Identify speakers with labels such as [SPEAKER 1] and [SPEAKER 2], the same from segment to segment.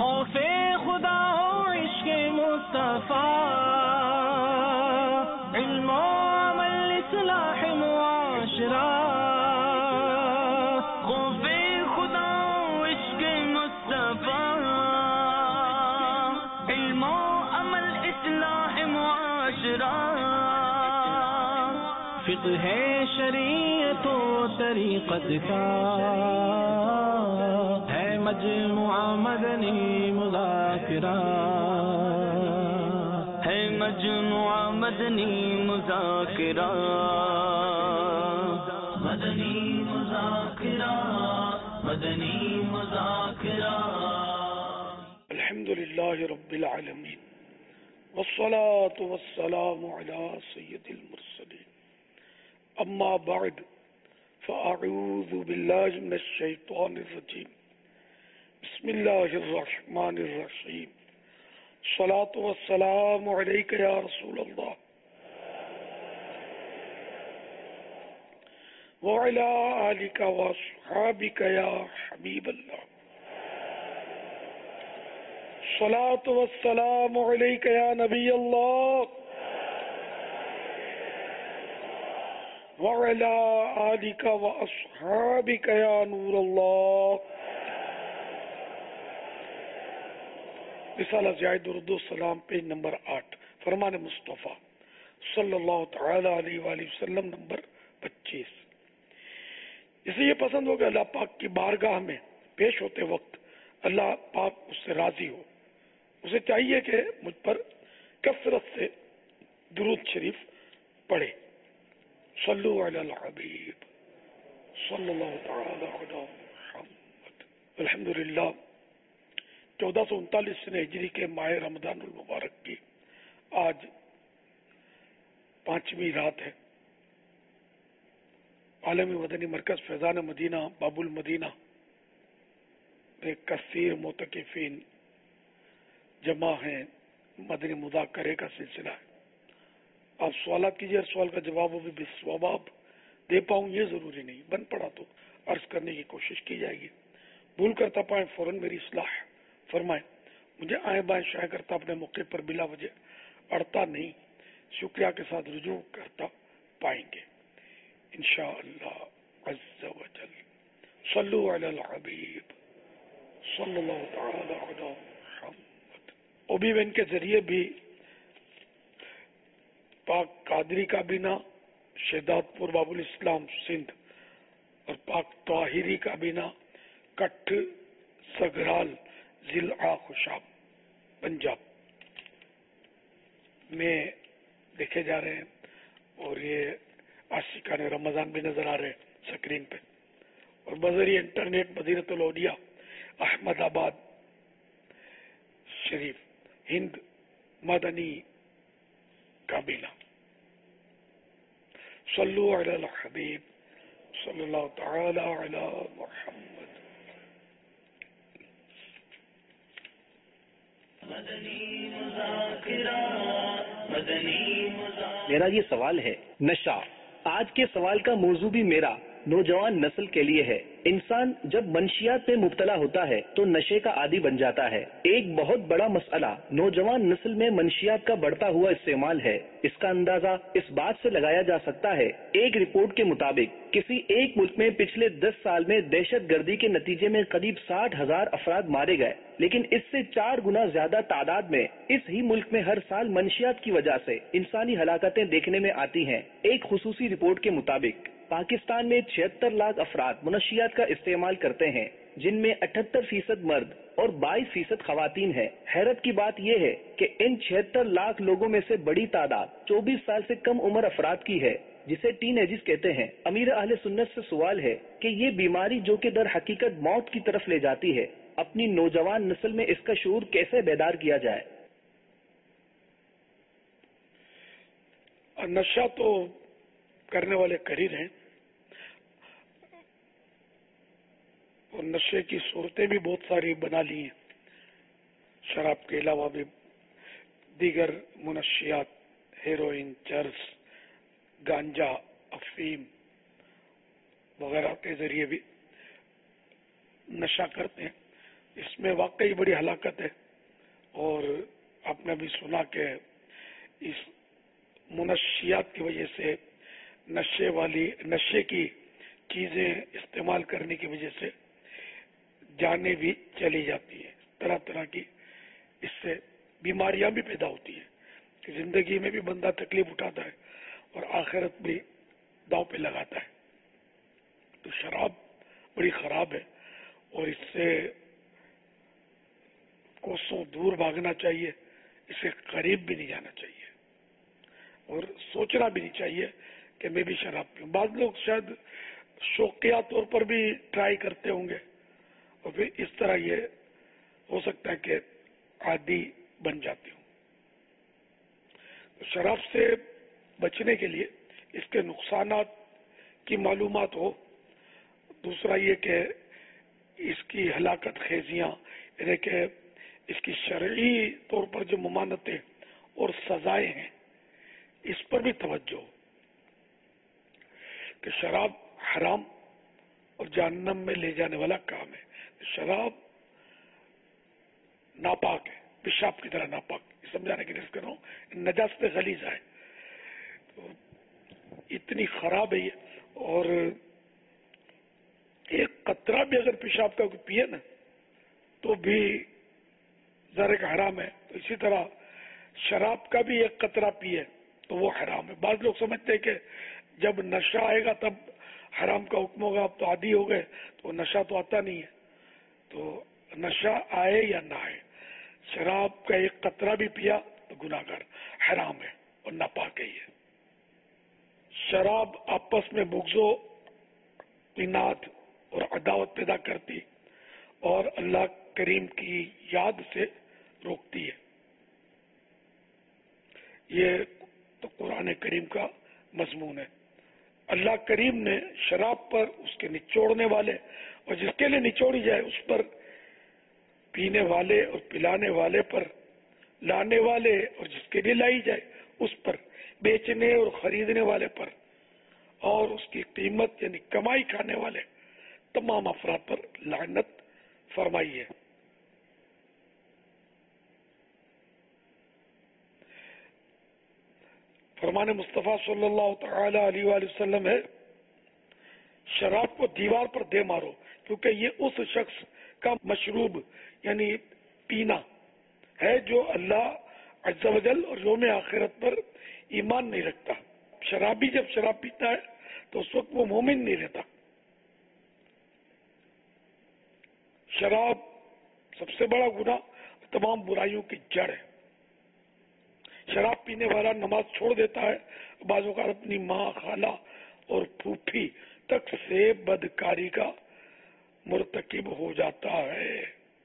[SPEAKER 1] خوف خدا و عشق مصطفیٰ، علم و عمل اصلاح معاشرہ، خوف خدا و عشق مصطفیٰ، علم و عمل اصلاح معاشرہ، فقہ شریعت و طریقت کا ہے مجموعہ مدنی مذاکرہ، ہے مجموعہ مدنی مذاکرہ، مدنی مذاکرہ، مدنی مذاکرہ۔
[SPEAKER 2] الحمد للہ رب العالمین والصلاة والسلام علی سید المرسلین، اما بعد فاعوذ باللہ من الشیطان الرجیم، بسم اللہ الرحمن الرحیم، الصلاة والسلام علیک یا رسول اللہ وعلی آلک واصحابک یا حبیب اللہ، الصلاة والسلام علیک یا نبی اللہ وعلی آلک واصحابک یا نور اللہ۔ رسالہ زائد درود و سلام پیج نمبر 8، فرمان مصطفیٰ صلی اللہ تعالی علیہ وآلہ وسلم نمبر 25۔ اسے یہ پسند ہو کہ اللہ پاک کی بارگاہ میں پیش ہوتے وقت اللہ پاک اس سے راضی ہو، اسے چاہیے کہ مجھ پر کثرت سے درود شریف پڑھے۔ صلو علی الحبیب صلی اللہ تعالی علی محمد۔ الحمدللہ 1439 ہجری کے ماہ رمضان المبارک کی آج 5ویں رات ہے۔ عالمی مدنی مرکز فیضان مدینہ باب المدینہ میں کثیر معتکفین جمع ہیں، مدنی مذاکرے کا سلسلہ ہے۔ آپ سوالات کیجیے، ہر سوال کا جواب بھی بالصواب دے پاؤں یہ ضروری نہیں، بن پڑا تو عرض کرنے کی کوشش کی جائے گی، بھول کرتا پائیں فوراً میری اصلاح فرمائیں، مجھے آئیں بائیں شائع کرتا اپنے موقع پر بلا وجہ اڑتا نہیں، شکریہ کے ساتھ رجوع کرتا پائیں گے انشاءاللہ عز و جل۔ صلو علی الحبیب صلی اللہ تعالی علی محمد۔ اوبی وین کے ذریعے بھی پاک قادری کابینہ شہداد پور باب الاسلام سندھ اور پاک طاہری کابینہ کٹھ سگرال ضلع خوشاب پنجاب میں دیکھے جا رہے ہیں، اور یہ عاشقان رمضان بھی نظر آ رہے ہیں سکرین پہ، اور بذریعہ انٹرنیٹ مدینۃ الاولیاء احمد آباد شریف ہند مدنی کابینہ۔ صلو علی الحبیب صلی اللہ تعالی علی محمد۔
[SPEAKER 3] میرا یہ سوال ہے، نشہ۔ آج کے سوال کا موضوع بھی میرا نوجوان نسل کے لیے ہے۔ انسان جب منشیات میں مبتلا ہوتا ہے تو نشے کا عادی بن جاتا ہے۔ ایک بہت بڑا مسئلہ نوجوان نسل میں منشیات کا بڑھتا ہوا استعمال ہے۔ اس کا اندازہ اس بات سے لگایا جا سکتا ہے، ایک رپورٹ کے مطابق کسی ایک ملک میں پچھلے 10 سال میں دہشت گردی کے نتیجے میں قریب 60,000 افراد مارے گئے، لیکن اس سے 4 گنا زیادہ تعداد میں اس ہی ملک میں ہر سال منشیات کی وجہ سے انسانی ہلاکتیں دیکھنے میں آتی ہیں۔ ایک خصوصی رپورٹ کے مطابق پاکستان میں 76 لاکھ افراد منشیات کا استعمال کرتے ہیں، جن میں 78% مرد اور 22% خواتین ہیں۔ حیرت کی بات یہ ہے کہ ان 76 لاکھ لوگوں میں سے بڑی تعداد 24 سال سے کم عمر افراد کی ہے، جسے ٹین ایجز کہتے ہیں۔ امیر اہل سنت سے سوال ہے کہ یہ بیماری جو کہ در حقیقت موت کی طرف لے جاتی ہے، اپنی نوجوان نسل میں اس کا شعور کیسے بیدار کیا جائے؟
[SPEAKER 2] نشہ تو کرنے والے قریب ہیں، اور نشے کی صورتیں بھی بہت ساری بنا لی ہیں۔ شراب کے علاوہ بھی دیگر منشیات، ہیروئن، چرس، گانجا، افیم وغیرہ کے ذریعے بھی نشہ کرتے ہیں۔ اس میں واقعی بڑی ہلاکت ہے، اور آپ نے بھی سنا کہ اس منشیات کی وجہ سے، نشے کی چیزیں استعمال کرنے کی وجہ سے جانیں بھی چلی جاتی ہیں، طرح طرح کی اس سے بیماریاں بھی پیدا ہوتی ہیں کہ زندگی میں بھی بندہ تکلیف اٹھاتا ہے اور آخرت بھی داؤ پہ لگاتا ہے۔ تو شراب بڑی خراب ہے، اور اس سے کوسوں دور بھاگنا چاہیے، اسے قریب بھی نہیں جانا چاہیے، اور سوچنا بھی نہیں چاہیے کہ میں بھی شراب پیوں۔ بعض لوگ شاید شوقیہ طور پر بھی ٹرائی کرتے ہوں گے، اور پھر اس طرح یہ ہو سکتا ہے کہ عادی بن جاتے ہوں۔ تو شراب سے بچنے کے لیے اس کے نقصانات کی معلومات ہو، دوسرا یہ کہ اس کی ہلاکت خیزیاں، یعنی کہ اس کی شرعی طور پر جو ممانتیں اور سزائیں ہیں اس پر بھی توجہ ہو کہ شراب حرام اور جہنم میں لے جانے والا کام ہے۔ شراب ناپاک ہے، پیشاب کی طرح ناپاک، سمجھانے کی کوشش کر رہا ہوں، نجاست غلیظ ہے، تو اتنی خراب ہے یہ، اور ایک قطرہ بھی اگر پیشاب کا کوئی پیے نا تو بھی ذرا کا حرام ہے۔ تو اسی طرح شراب کا بھی ایک قطرہ پیے تو وہ حرام ہے۔ بعض لوگ سمجھتے ہیں کہ جب نشہ آئے گا تب حرام کا حکم ہوگا، اب تو عادی ہو گئے تو نشہ تو آتا نہیں ہے۔ تو نشہ آئے یا نہ آئے، شراب کا ایک قطرہ بھی پیا تو گناہ گار، حرام ہے اور ناپاک ہے یہ۔ شراب آپس میں بغض و اناد اور عداوت پیدا کرتی اور اللہ کریم کی یاد سے روکتی ہے۔ یہ تو قرآن کریم کا مضمون ہے۔ اللہ کریم نے شراب پر، اس کے نچوڑنے والے اور جس کے لیے نچوڑی جائے اس پر، پینے والے اور پلانے والے پر، لانے والے اور جس کے لیے لائی جائے اس پر، بیچنے اور خریدنے والے پر، اور اس کی قیمت یعنی کمائی کھانے والے تمام افراد پر لعنت فرمائی ہے۔ فرمان مصطفیٰ صلی اللہ تعالی علیہ وآلہ وسلم ہے، شراب کو دیوار پر دے مارو، کیونکہ یہ اس شخص کا مشروب یعنی پینا ہے جو اللہ عز و جل اور یوم آخرت پر ایمان نہیں رکھتا۔ شرابی جب شراب پیتا ہے تو اس وقت وہ مومن نہیں رہتا۔ شراب سب سے بڑا گناہ، تمام برائیوں کی جڑ ہے۔ شراب پینے والا نماز چھوڑ دیتا ہے، بعض اوقات اپنی ماں، خالہ اور پھوپھی تک سے بدکاری کا مرتکب ہو جاتا ہے۔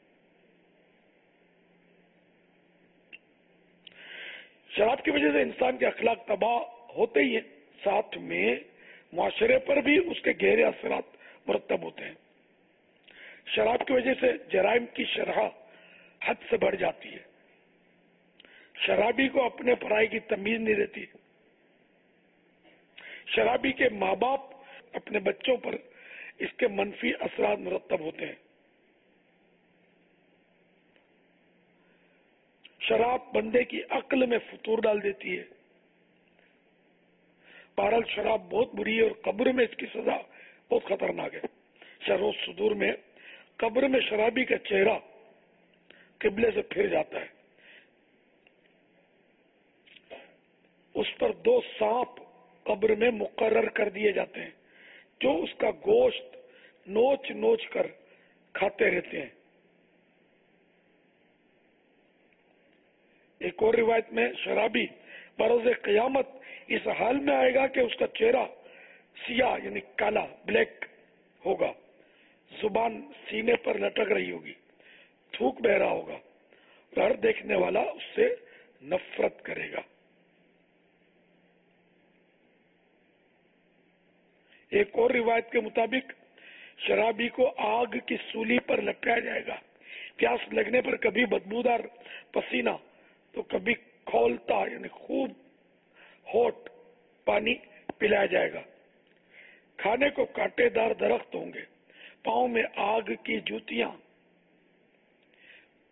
[SPEAKER 2] شراب کی وجہ سے انسان کے اخلاق تباہ ہوتے ہی ہیں، ساتھ میں معاشرے پر بھی اس کے گہرے اثرات مرتب ہوتے ہیں۔ شراب کی وجہ سے جرائم کی شرح حد سے بڑھ جاتی ہے۔ شرابی کو اپنے پرائی کی تمیز نہیں رہتی۔ شرابی کے ماں باپ اپنے بچوں پر اس کے منفی اثرات مرتب ہوتے ہیں۔ شراب بندے کی عقل میں فطور ڈال دیتی ہے۔ بہرحال شراب بہت بری ہے اور قبر میں اس کی سزا بہت خطرناک ہے۔ شرح و صدور میں قبر میں شرابی کا چہرہ قبلے سے پھر جاتا ہے، اس پر 2 سانپ قبر میں مقرر کر دیے جاتے ہیں جو اس کا گوشت نوچ نوچ کر کھاتے رہتے ہیں۔ ایک اور روایت میں شرابی بروز قیامت اس حال میں آئے گا کہ اس کا چہرہ سیاہ یعنی کالا، بلیک ہوگا، زبان سینے پر لٹک رہی ہوگی، تھوک بہ رہا ہوگا اور ہر دیکھنے والا اس سے نفرت کرے گا۔ ایک اور روایت کے مطابق شرابی کو آگ کی سولی پر لٹکایا جائے گا، پیاس لگنے پر کبھی بدبودار پسینہ تو کبھی کھولتا یعنی خوب ہوٹ پانی پلایا جائے گا۔ کھانے کو کانٹے دار درخت ہوں گے، پاؤں میں آگ کی جوتیاں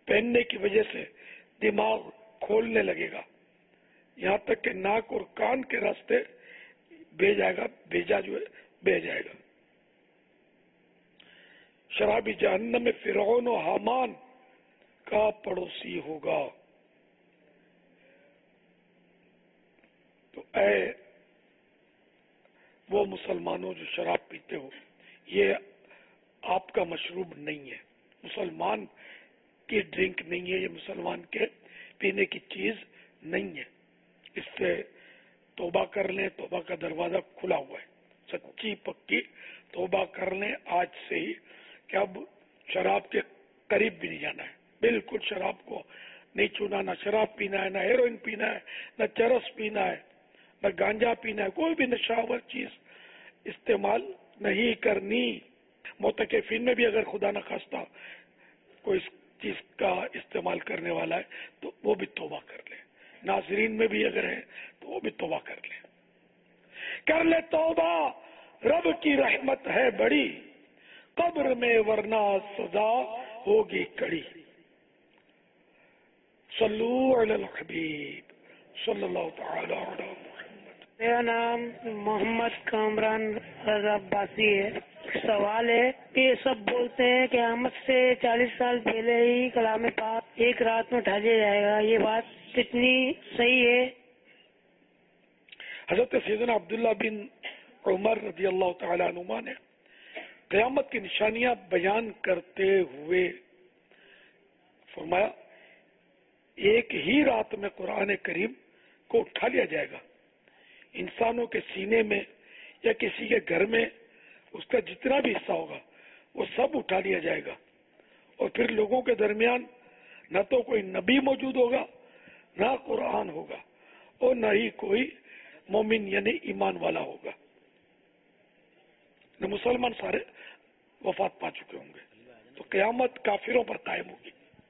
[SPEAKER 2] پہننے کی وجہ سے دماغ کھولنے لگے گا، یہاں تک کہ ناک اور کان کے راستے بھیجا جو ہے بہ جائے گا۔ شرابی جہنم میں فرعون و حامان کا پڑوسی ہوگا۔ تو اے وہ مسلمانوں جو شراب پیتے ہو، یہ آپ کا مشروب نہیں ہے، مسلمان کی ڈرنک نہیں ہے، یہ مسلمان کے پینے کی چیز نہیں ہے۔ اس سے توبہ کر لیں، توبہ کا دروازہ کھلا ہوا ہے، سچی پکی توبہ کر لیں آج سے ہی کہ اب شراب کے قریب بھی نہیں جانا ہے، بالکل شراب کو نہیں چھونا، نہ شراب پینا ہے، نہ ہیروئن پینا ہے، نہ چرس پینا ہے، نہ گانجا پینا ہے، کوئی بھی نشاور چیز استعمال نہیں کرنی۔ معتکفین میں بھی اگر خدا نہ خواستہ کوئی اس چیز کا استعمال کرنے والا ہے تو وہ بھی توبہ کر لے، ناظرین میں بھی اگر ہے تو وہ بھی توبہ کر لے توبہ، رب کی رحمت ہے بڑی، قبر میں ورنہ سزا ہوگی کڑی۔ صلو علی الحبیب صلی اللہ تعالی علی محمد۔
[SPEAKER 4] میرا نام محمد کامران رضا عباسی ہے۔ سوال ہے کہ یہ سب بولتے ہیں کہ قیامت سے 40 سال پہلے ہی کلام پاک ایک رات میں اٹھا دیا جائے گا، یہ بات کتنی صحیح ہے؟
[SPEAKER 2] حضرت سیدنا عبداللہ بن عمر رضی اللہ تعالی عنہما نے قیامت کی نشانیاں بیان کرتے ہوئے فرمایا ایک ہی رات میں قرآن کریم کو اٹھا لیا جائے گا، انسانوں کے سینے میں یا کسی کے گھر میں اس کا جتنا بھی حصہ ہوگا وہ سب اٹھا لیا جائے گا، اور پھر لوگوں کے درمیان نہ تو کوئی نبی موجود ہوگا، نہ قرآن ہوگا، اور نہ ہی کوئی مومن یعنی ایمان والا ہوگا، نہ مسلمان سارے وفات پا چکے ہوں گے، تو قیامت کافروں پر قائم ہوگی۔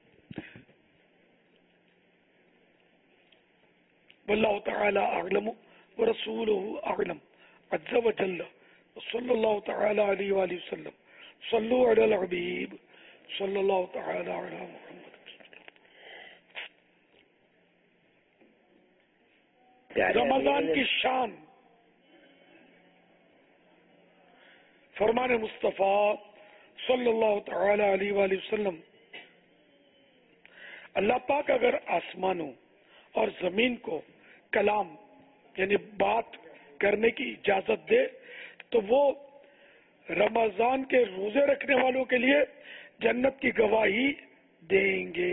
[SPEAKER 2] واللہ تعالی اعلم ورسولہ اعلم عز وجل، صلی اللہ تعالی علیہ وآلہ وسلم، صلو علی الحبیب صلی اللہ تعالی علی محمد۔ رمضان کی شان، فرمان مصطفیٰ صلی اللہ تعالی علیہ وآلہ وسلم، اللہ پاک اگر آسمانوں اور زمین کو کلام یعنی بات کرنے کی اجازت دے تو وہ رمضان کے روزے رکھنے والوں کے لیے جنت کی گواہی دیں گے۔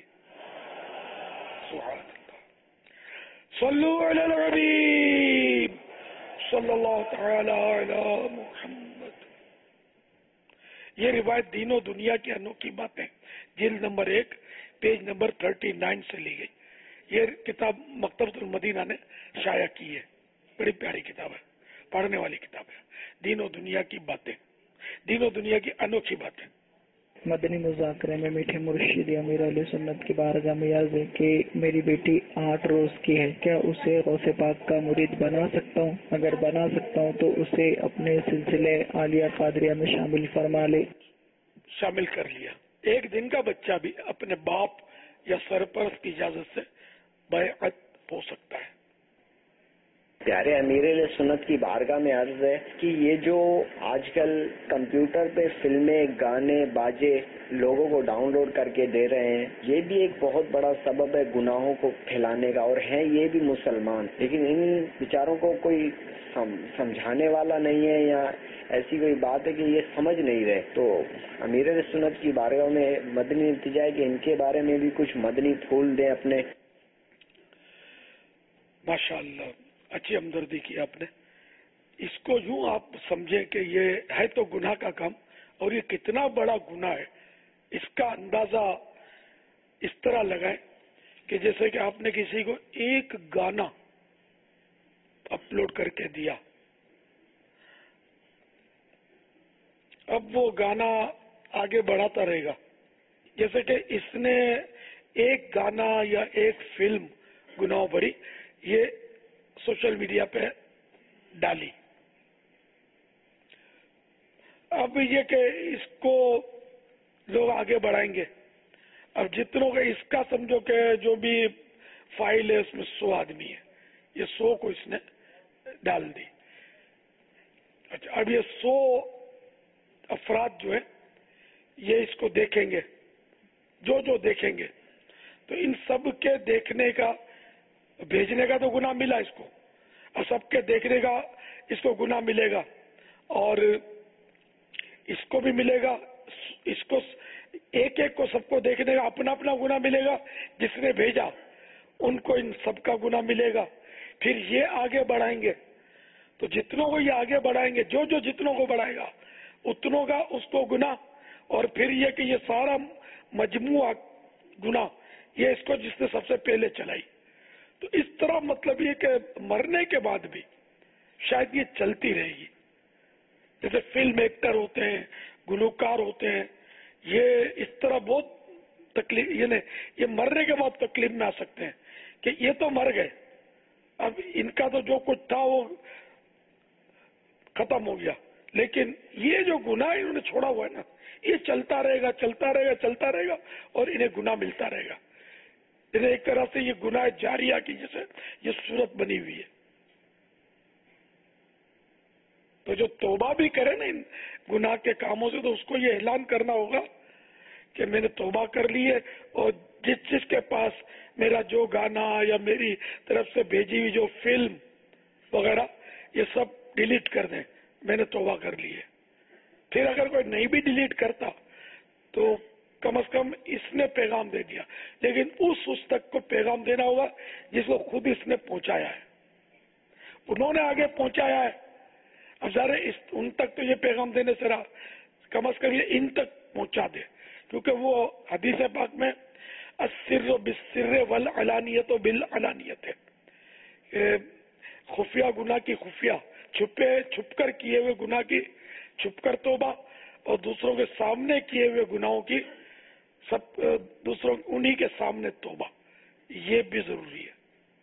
[SPEAKER 2] سبحان اللہ، صلو علی الحبیب صلی اللہ تعالی علی محمد۔ یہ روایت دین و دنیا کی انوکھی باتیں جلد نمبر 1 پیج نمبر 39 سے لی گئی۔ یہ کتاب مکتبۃ المدینہ نے شائع کی ہے، بڑی پیاری کتاب ہے، پڑھنے والی کتاب ہے، دین و دنیا کی باتیں، دین و دنیا کی انوکھی باتیں۔
[SPEAKER 5] مدنی مذاکرے میں میٹھے مرشد امیر علیہ سنت کی بارگاہ میں عرض ہے کہ میری بیٹی 8 روز کی ہے، کیا اسے غوث پاک کا مرید بنا سکتا ہوں؟ اگر بنا سکتا ہوں تو اسے اپنے سلسلے عالیہ قادریہ میں شامل فرما لے۔
[SPEAKER 2] شامل کر لیا۔ ایک دن کا بچہ بھی اپنے باپ یا سرپرست کی اجازت سے بیعت ہو سکتا ہے۔
[SPEAKER 6] پیارے امیر علیہ سنت کی بارگاہ میں عرض ہے کہ یہ جو آج کل کمپیوٹر پہ فلمیں، گانے، باجے لوگوں کو ڈاؤن لوڈ کر کے دے رہے ہیں، یہ بھی ایک بہت بڑا سبب ہے گناہوں کو پھیلانے کا، اور ہیں یہ بھی مسلمان، لیکن ان بیچاروں کو کوئی سمجھانے والا نہیں ہے، یا ایسی کوئی بات ہے کہ یہ سمجھ نہیں رہے۔ تو امیر علیہ سنت کی بارگاہ میں مدنی التجا ہے کہ ان کے بارے میں بھی کچھ مدنی پھول دیں اپنے۔
[SPEAKER 2] ماشاءاللہ، اچھی ہمدردی کی آپ نے۔ اس کو یوں آپ سمجھیں کہ یہ ہے تو گناہ کا کام، اور یہ کتنا بڑا گناہ ہے اس کا اندازہ اس طرح لگائیں کہ جیسے کہ آپ نے کسی کو ایک گانا اپلوڈ کر کے دیا، اب وہ گانا آگے بڑھاتا رہے گا، جیسے کہ اس نے ایک گانا یا ایک فلم گناہ بری یہ سوشل میڈیا پہ ڈالی، اب یہ کہ اس کو لوگ آگے بڑھائیں گے، اب جتنوں کا اس کا سمجھو کہ جو بھی فائل ہے اس میں 100 آدمی ہے، یہ 100 کو اس نے ڈال دی. اچھا، اب یہ 100 افراد جو ہے یہ اس کو دیکھیں گے، جو دیکھیں گے تو ان سب کے دیکھنے کا بھیجنے کا تو گناہ ملا اس کو، اور سب کے دیکھنے کا اس کو گناہ ملے گا، اور اس کو بھی ملے گا، اس کو ایک ایک کو سب کو دیکھنے کا اپنا اپنا گناہ ملے گا، جس نے بھیجا ان کو ان سب کا گناہ ملے گا. پھر یہ آگے بڑھائیں گے تو جتنوں کو یہ آگے بڑھائیں گے، جو جتنوں کو بڑھائے گا اتنوں کا اس کو گناہ، اور پھر یہ کہ یہ سارا مجموعہ گناہ یہ اس کو جس نے سب سے پہلے چلائی. تو اس طرح مطلب یہ کہ مرنے کے بعد بھی شاید یہ چلتی رہے گی. جیسے فلم ایکٹر ہوتے ہیں، گلوکار ہوتے ہیں، یہ اس طرح بہت تکلیف، یعنی یہ مرنے کے بعد تکلیف میں آ سکتے ہیں کہ یہ تو مر گئے، اب ان کا تو جو کچھ تھا وہ ختم ہو گیا، لیکن یہ جو گناہ انہوں نے چھوڑا ہوا ہے نا، یہ چلتا رہے گا، چلتا رہے گا، چلتا رہے گا، اور انہیں گناہ ملتا رہے گا. انہیں ایک طرح سے یہ گناہ جاریہ کی جیسے یہ صورت بنی ہوئی ہے. تو جو توبہ بھی کرے نا ان گناہ کے کاموں سے، تو اس کو یہ اعلان کرنا ہوگا کہ میں نے توبہ کر لی ہے، اور جس کے پاس میرا جو گانا یا میری طرف سے بھیجی ہوئی جو فلم وغیرہ یہ سب ڈیلیٹ کر دیں، میں نے توبہ کر لی ہے. پھر اگر کوئی نہیں بھی ڈیلیٹ کرتا تو کم از کم اس نے پیغام دے دیا، لیکن اس تک کو پیغام دینا ہوگا جس کو خود اس نے پہنچایا ہے، انہوں نے آگے پہنچایا ہے. اب ظاہر ان تک تو یہ پیغام دینے سے رہا، کم از کم یہ ان تک پہنچا دے، کیونکہ وہ حدیث پاک میں السر بالسر والعلانیت بالعلانیت ہے، خفیہ گناہ کی خفیہ، چھپ کر کیے ہوئے گناہ کی چھپ کر توبہ، اور دوسروں کے سامنے کیے ہوئے گناہوں کی سب دوسروں انہی کے سامنے توبہ، یہ بھی ضروری ہے.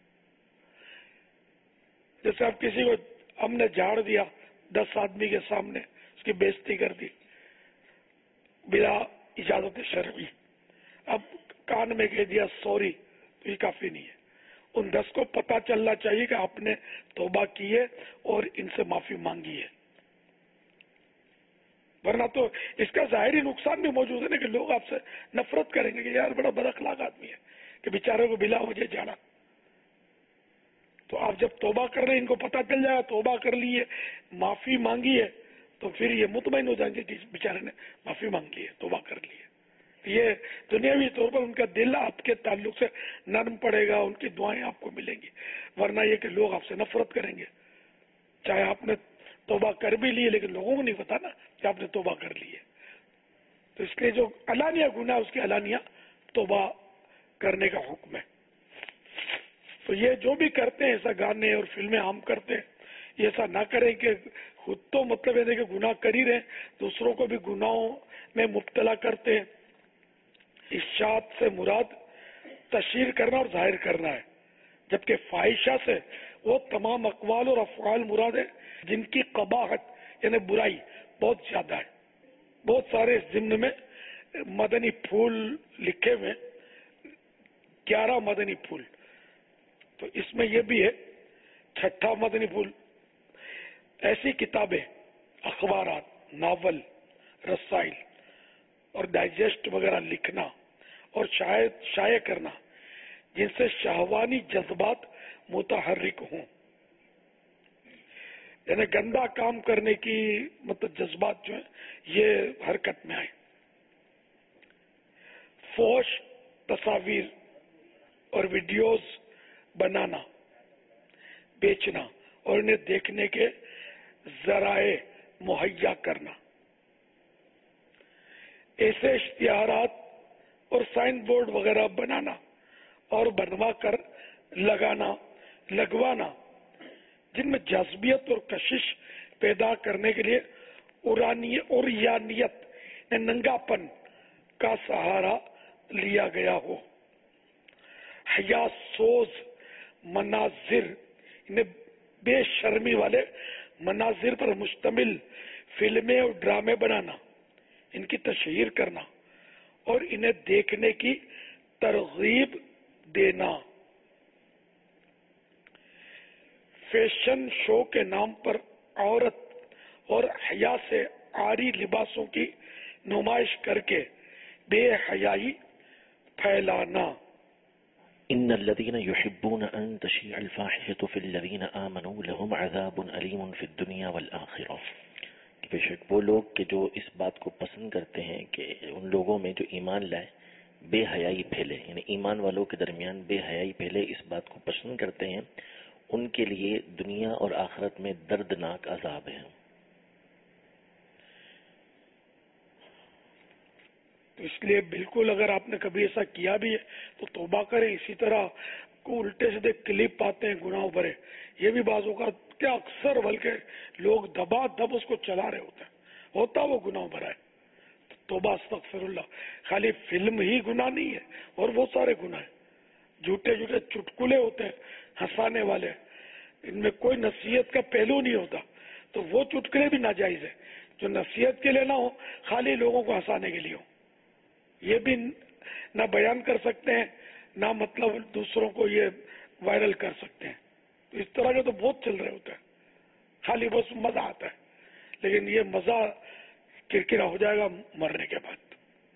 [SPEAKER 2] جیسے اب کسی کو ہم نے جھاڑ دیا 10 آدمی کے سامنے، اس کی بےزتی کر دی بلا اجازت شرعی، اب کان میں کہہ دیا سوری، تو یہ کافی نہیں ہے. ان 10 کو پتہ چلنا چاہیے کہ آپ نے توبہ کی ہے اور ان سے معافی مانگی ہے، ورنہ تو اس کا ظاہری نقصان بھی موجود ہے نا کہ لوگ آپ سے نفرت کریں گے کہ یار بڑا بد اخلاق آدمی ہے کہ بیچارے کو بلا وجہ جانا. تو آپ جب توبہ کر رہے ہیں، ان کو پتہ چل جائے گا توبہ کر لی ہے، معافی مانگی ہے، تو پھر یہ مطمئن ہو جائیں گے کہ اس بیچارے نے معافی مانگی ہے، توبہ کر لی ہے. یہ دنیاوی طور پر ان کا دل آپ کے تعلق سے نرم پڑے گا، ان کی دعائیں آپ کو ملیں گی، ورنہ یہ کہ لوگ آپ سے نفرت کریں گے. چاہے آپ نے توبہ کر بھی لی ہے لیکن لوگوں کو نہیں پتا نا کہ آپ نے توبہ کر لی ہے. تو اس لیے جو علانیہ گناہ اس کی علانیہ توبہ کرنے کا حکم ہے. تو یہ جو بھی کرتے ہیں ایسا گانے اور فلمیں عام کرتے ہیں، یہ ایسا نہ کریں کہ خود تو مطلب ہے کہ گناہ کر ہی رہے، دوسروں کو بھی گناہوں میں مبتلا کرتے ہیں. اشاعت سے مراد تشہیر کرنا اور ظاہر کرنا ہے، جبکہ فاحشہ سے وہ تمام اقوال اور افعال مراد ہے جن کی قباحت یعنی برائی بہت زیادہ ہے. بہت سارے اس ضمن میں مدنی پھول لکھے ہوئے، 11 مدنی پھول. تو اس میں یہ بھی ہے 6واں مدنی پھول. ایسی کتابیں، اخبارات، ناول، رسائل اور ڈائجسٹ وغیرہ لکھنا اور شائع کرنا جن سے شہوانی جذبات متحرک ہوں، یعنی گندا کام کرنے کی مطلب جذبات جو ہیں یہ حرکت میں آئے. فحش تصاویر اور ویڈیوز بنانا، بیچنا اور انہیں دیکھنے کے ذرائع مہیا کرنا. ایسے اشتہارات اور سائن بورڈ وغیرہ بنانا اور بنوا کر لگوانا جن میں جذبیت اور کشش پیدا کرنے کے لیے اوریانیت ننگا پن کا سہارا لیا گیا ہو. حیا سوز مناظر، بے شرمی والے مناظر پر مشتمل فلمیں اور ڈرامے بنانا، ان کی تشہیر کرنا اور انہیں دیکھنے کی ترغیب دینا. فیشن شو کے نام پر عورت اور حیا سے عاری لباسوں کی نمائش کر کے بے حیائی پھیلانا.
[SPEAKER 7] إن الذين يحبون أن تشيع الفاحشة في الذين آمنوا لهم عذاب أليم في الدنيا والآخرة. بے شک وہ لوگ کہ جو اس بات کو پسند کرتے ہیں کہ ان لوگوں میں جو ایمان لائے بے حیائی پھیلے، یعنی ایمان والوں کے درمیان بے حیائی پھیلے، اس بات کو پسند کرتے ہیں، ان کے لیے دنیا اور آخرت میں دردناک عذاب ہے.
[SPEAKER 2] تو اس لیے بالکل اگر آپ نے کبھی ایسا کیا بھی ہے تو توبہ کریں. اسی طرح کو الٹے سیدھے کلپ آتے ہیں گناہوں بھرے، یہ بھی بعض اوقات کیا اکثر بلکہ لوگ دبا دب اس کو چلا رہے ہوتا وہ گناہ بھرا ہے. توبہ استغفر اللہ. خالی فلم ہی گناہ نہیں ہے اور بہت سارے گناہ ہیں. جھوٹے جھوٹے چٹکلے ہوتے ہیں ہنسانے والے، ان میں کوئی نصیحت کا پہلو نہیں ہوتا، تو وہ چٹکلے بھی ناجائز ہے. جو نصیحت کے لیے نہ ہو، خالی لوگوں کو ہنسانے کے لیے ہو، یہ بھی نہ بیان کر سکتے ہیں نہ مطلب دوسروں کو یہ وائرل کر سکتے ہیں. اس طرح کے تو بہت چل رہے ہوتے ہیں، خالی بس مزہ آتا ہے، لیکن یہ مزہ کرکرا ہو جائے گا مرنے کے بعد.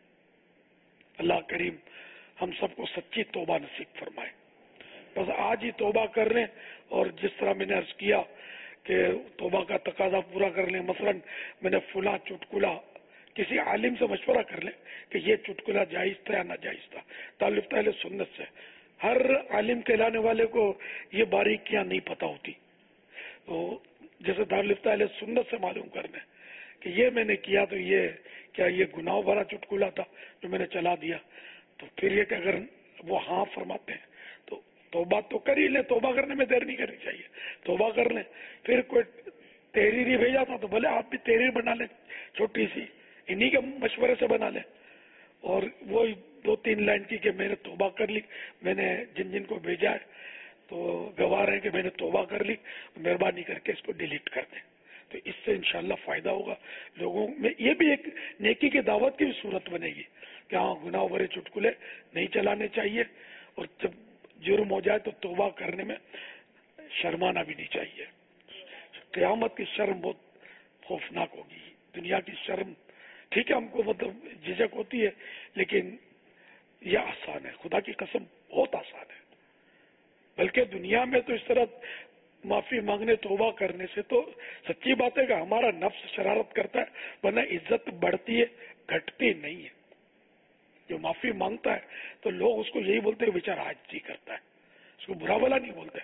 [SPEAKER 2] اللہ کریم ہم سب کو سچی توبہ نصیب فرمائے. بس آج ہی توبہ کر لیں، اور جس طرح میں نے عرض کیا کہ توبہ کا تقاضا پورا کر لیں. مثلا میں نے فلاں چٹکلا کسی عالم سے مشورہ کر لیں کہ یہ چٹکلا جائز تھا یا ناجائز تھا، تعلق اہل سنت سے. ہر عالم کہلانے والے کو یہ باریکیاں نہیں پتہ ہوتی، تو جیسے تعلق اہل سنت سے معلوم کرنا کہ یہ میں نے کیا تو یہ کیا یہ گناہ بھرا چٹکلا تھا جو میں نے چلا دیا. تو پھر یہ کہ اگر وہ ہاں فرماتے ہیں تو توبہ تو کر ہی لیں. توبہ کرنے میں دیر نہیں کرنی چاہیے، توبہ کر لیں. پھر کوئی تحریر ہی بھیجا تھا تو بھلے آپ بھی تحریر بنا لیں چھوٹی سی، انہی کے مشورے سے بنا لیں، اور وہ 2-3 لائن کی کہ میں نے توبہ کر لی، میں نے جن جن کو بھیجا ہے تو گواہ ہیں کہ میں نے توبہ کر لی، مہربانی کر کے اس کو ڈیلیٹ کر دیں. تو اس سے انشاءاللہ فائدہ ہوگا لوگوں میں. یہ بھی ایک نیکی کی دعوت کی بھی صورت بنے گی کہ ہاں گناہ بھرے چٹکلے نہیں چلانے چاہیے، اور جب جرم ہو جائے تو توبہ کرنے میں شرمانا بھی نہیں چاہیے. قیامت کی شرم بہت خوفناک ہوگی. دنیا کی شرم ٹھیک ہے ہم کو مطلب جھجک ہوتی ہے، لیکن یہ آسان ہے، خدا کی قسم بہت آسان ہے. بلکہ دنیا میں تو اس طرح معافی مانگنے توبہ کرنے سے تو سچی بات ہے کہ ہمارا نفس شرارت کرتا ہے، ورنہ عزت بڑھتی ہے گھٹتی نہیں ہے. جو معافی مانگتا ہے تو لوگ اس کو یہی بولتے ہیں بیچارہ عاجزی کرتا ہے، اس کو برا بھلا نہیں بولتے.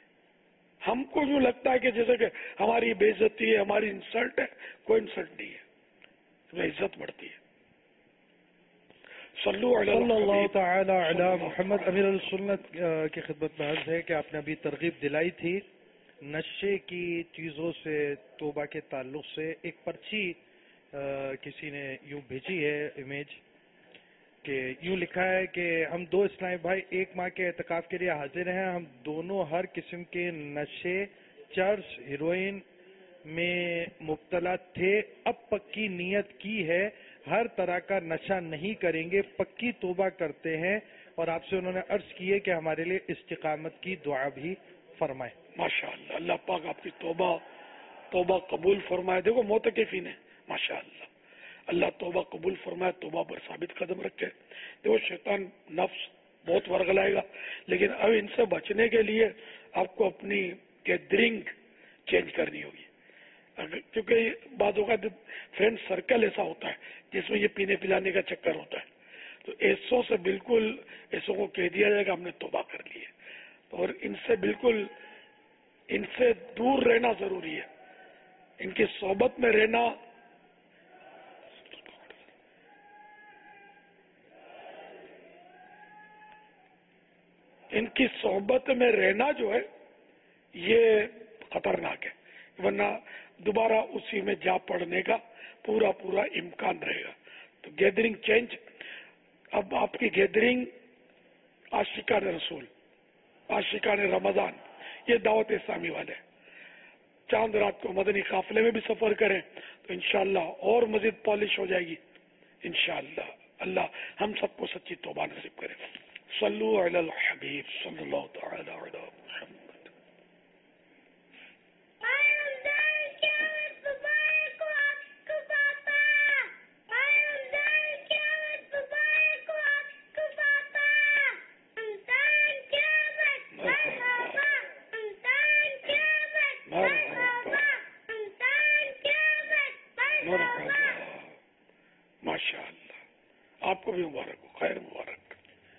[SPEAKER 2] ہم کو یوں لگتا ہے کہ جیسے کہ ہماری بے عزتی ہے، ہماری انسلٹ ہے. کوئی انسلٹ نہیں ہے، اس میں عزت بڑھتی ہے.
[SPEAKER 8] صلی اللہ تعالی علی محمد. امیر السنت کی خدمت میں عرض ہے کہ آپ نے ابھی ترغیب دلائی تھی نشے کی چیزوں سے توبہ کے تعلق سے. ایک پرچی کسی نے یوں بھیجی ہے امیج کہ یوں لکھا ہے کہ ہم 2 اسلامی بھائی 1 ماہ کے اعتکاف کے لیے حاضر ہیں. ہم دونوں ہر قسم کے نشے، چرس، ہیروئن میں مبتلا تھے. اب پکی نیت کی ہے ہر طرح کا نشہ نہیں کریں گے، پکی توبہ کرتے ہیں. اور آپ سے انہوں نے عرض کی ہے کہ ہمارے لیے استقامت کی دعا بھی فرمائے.
[SPEAKER 2] ماشاءاللہ اللہ پاک آپ کی توبہ قبول فرمائے. دیکھو معتکفین ہیں ماشاءاللہ، اللہ توبہ قبول فرمائے، توبہ پر ثابت قدم رکھے. دیکھو شیطان نفس بہت ورغلائے گا، لیکن اب ان سے بچنے کے لیے آپ کو اپنی گیدرنگ چینج کرنی ہوگی. کیونکہ بعض اوقات فرینڈ سرکل ایسا ہوتا ہے جس میں یہ پینے پلانے کا چکر ہوتا ہے، تو ایسوں سے بالکل ایسوں کو کہہ دیا جائے کہ ہم نے توبہ کر لی ہے. اور ان سے بالکل ان سے دور رہنا ضروری ہے. ان کی صحبت میں رہنا جو ہے یہ خطرناک ہے، ورنہ دوبارہ اسی میں جا پڑنے کا پورا امکان رہے گا. تو گیدرنگ چینج. اب آپ کی گیدرنگ عاشقان رسول، عاشقان رمضان، یہ دعوت اسلامی والے چاند رات کو مدنی قافلے میں بھی سفر کریں تو انشاءاللہ اور مزید پالش ہو جائے گی انشاءاللہ. اللہ ہم سب کو سچی توبہ نصیب کرے. صلو علی الحبیب صلی اللہ تعالی علی محمد. ماشاء اللہ، آپ کو بھی مبارک ہو، خیر مبارک.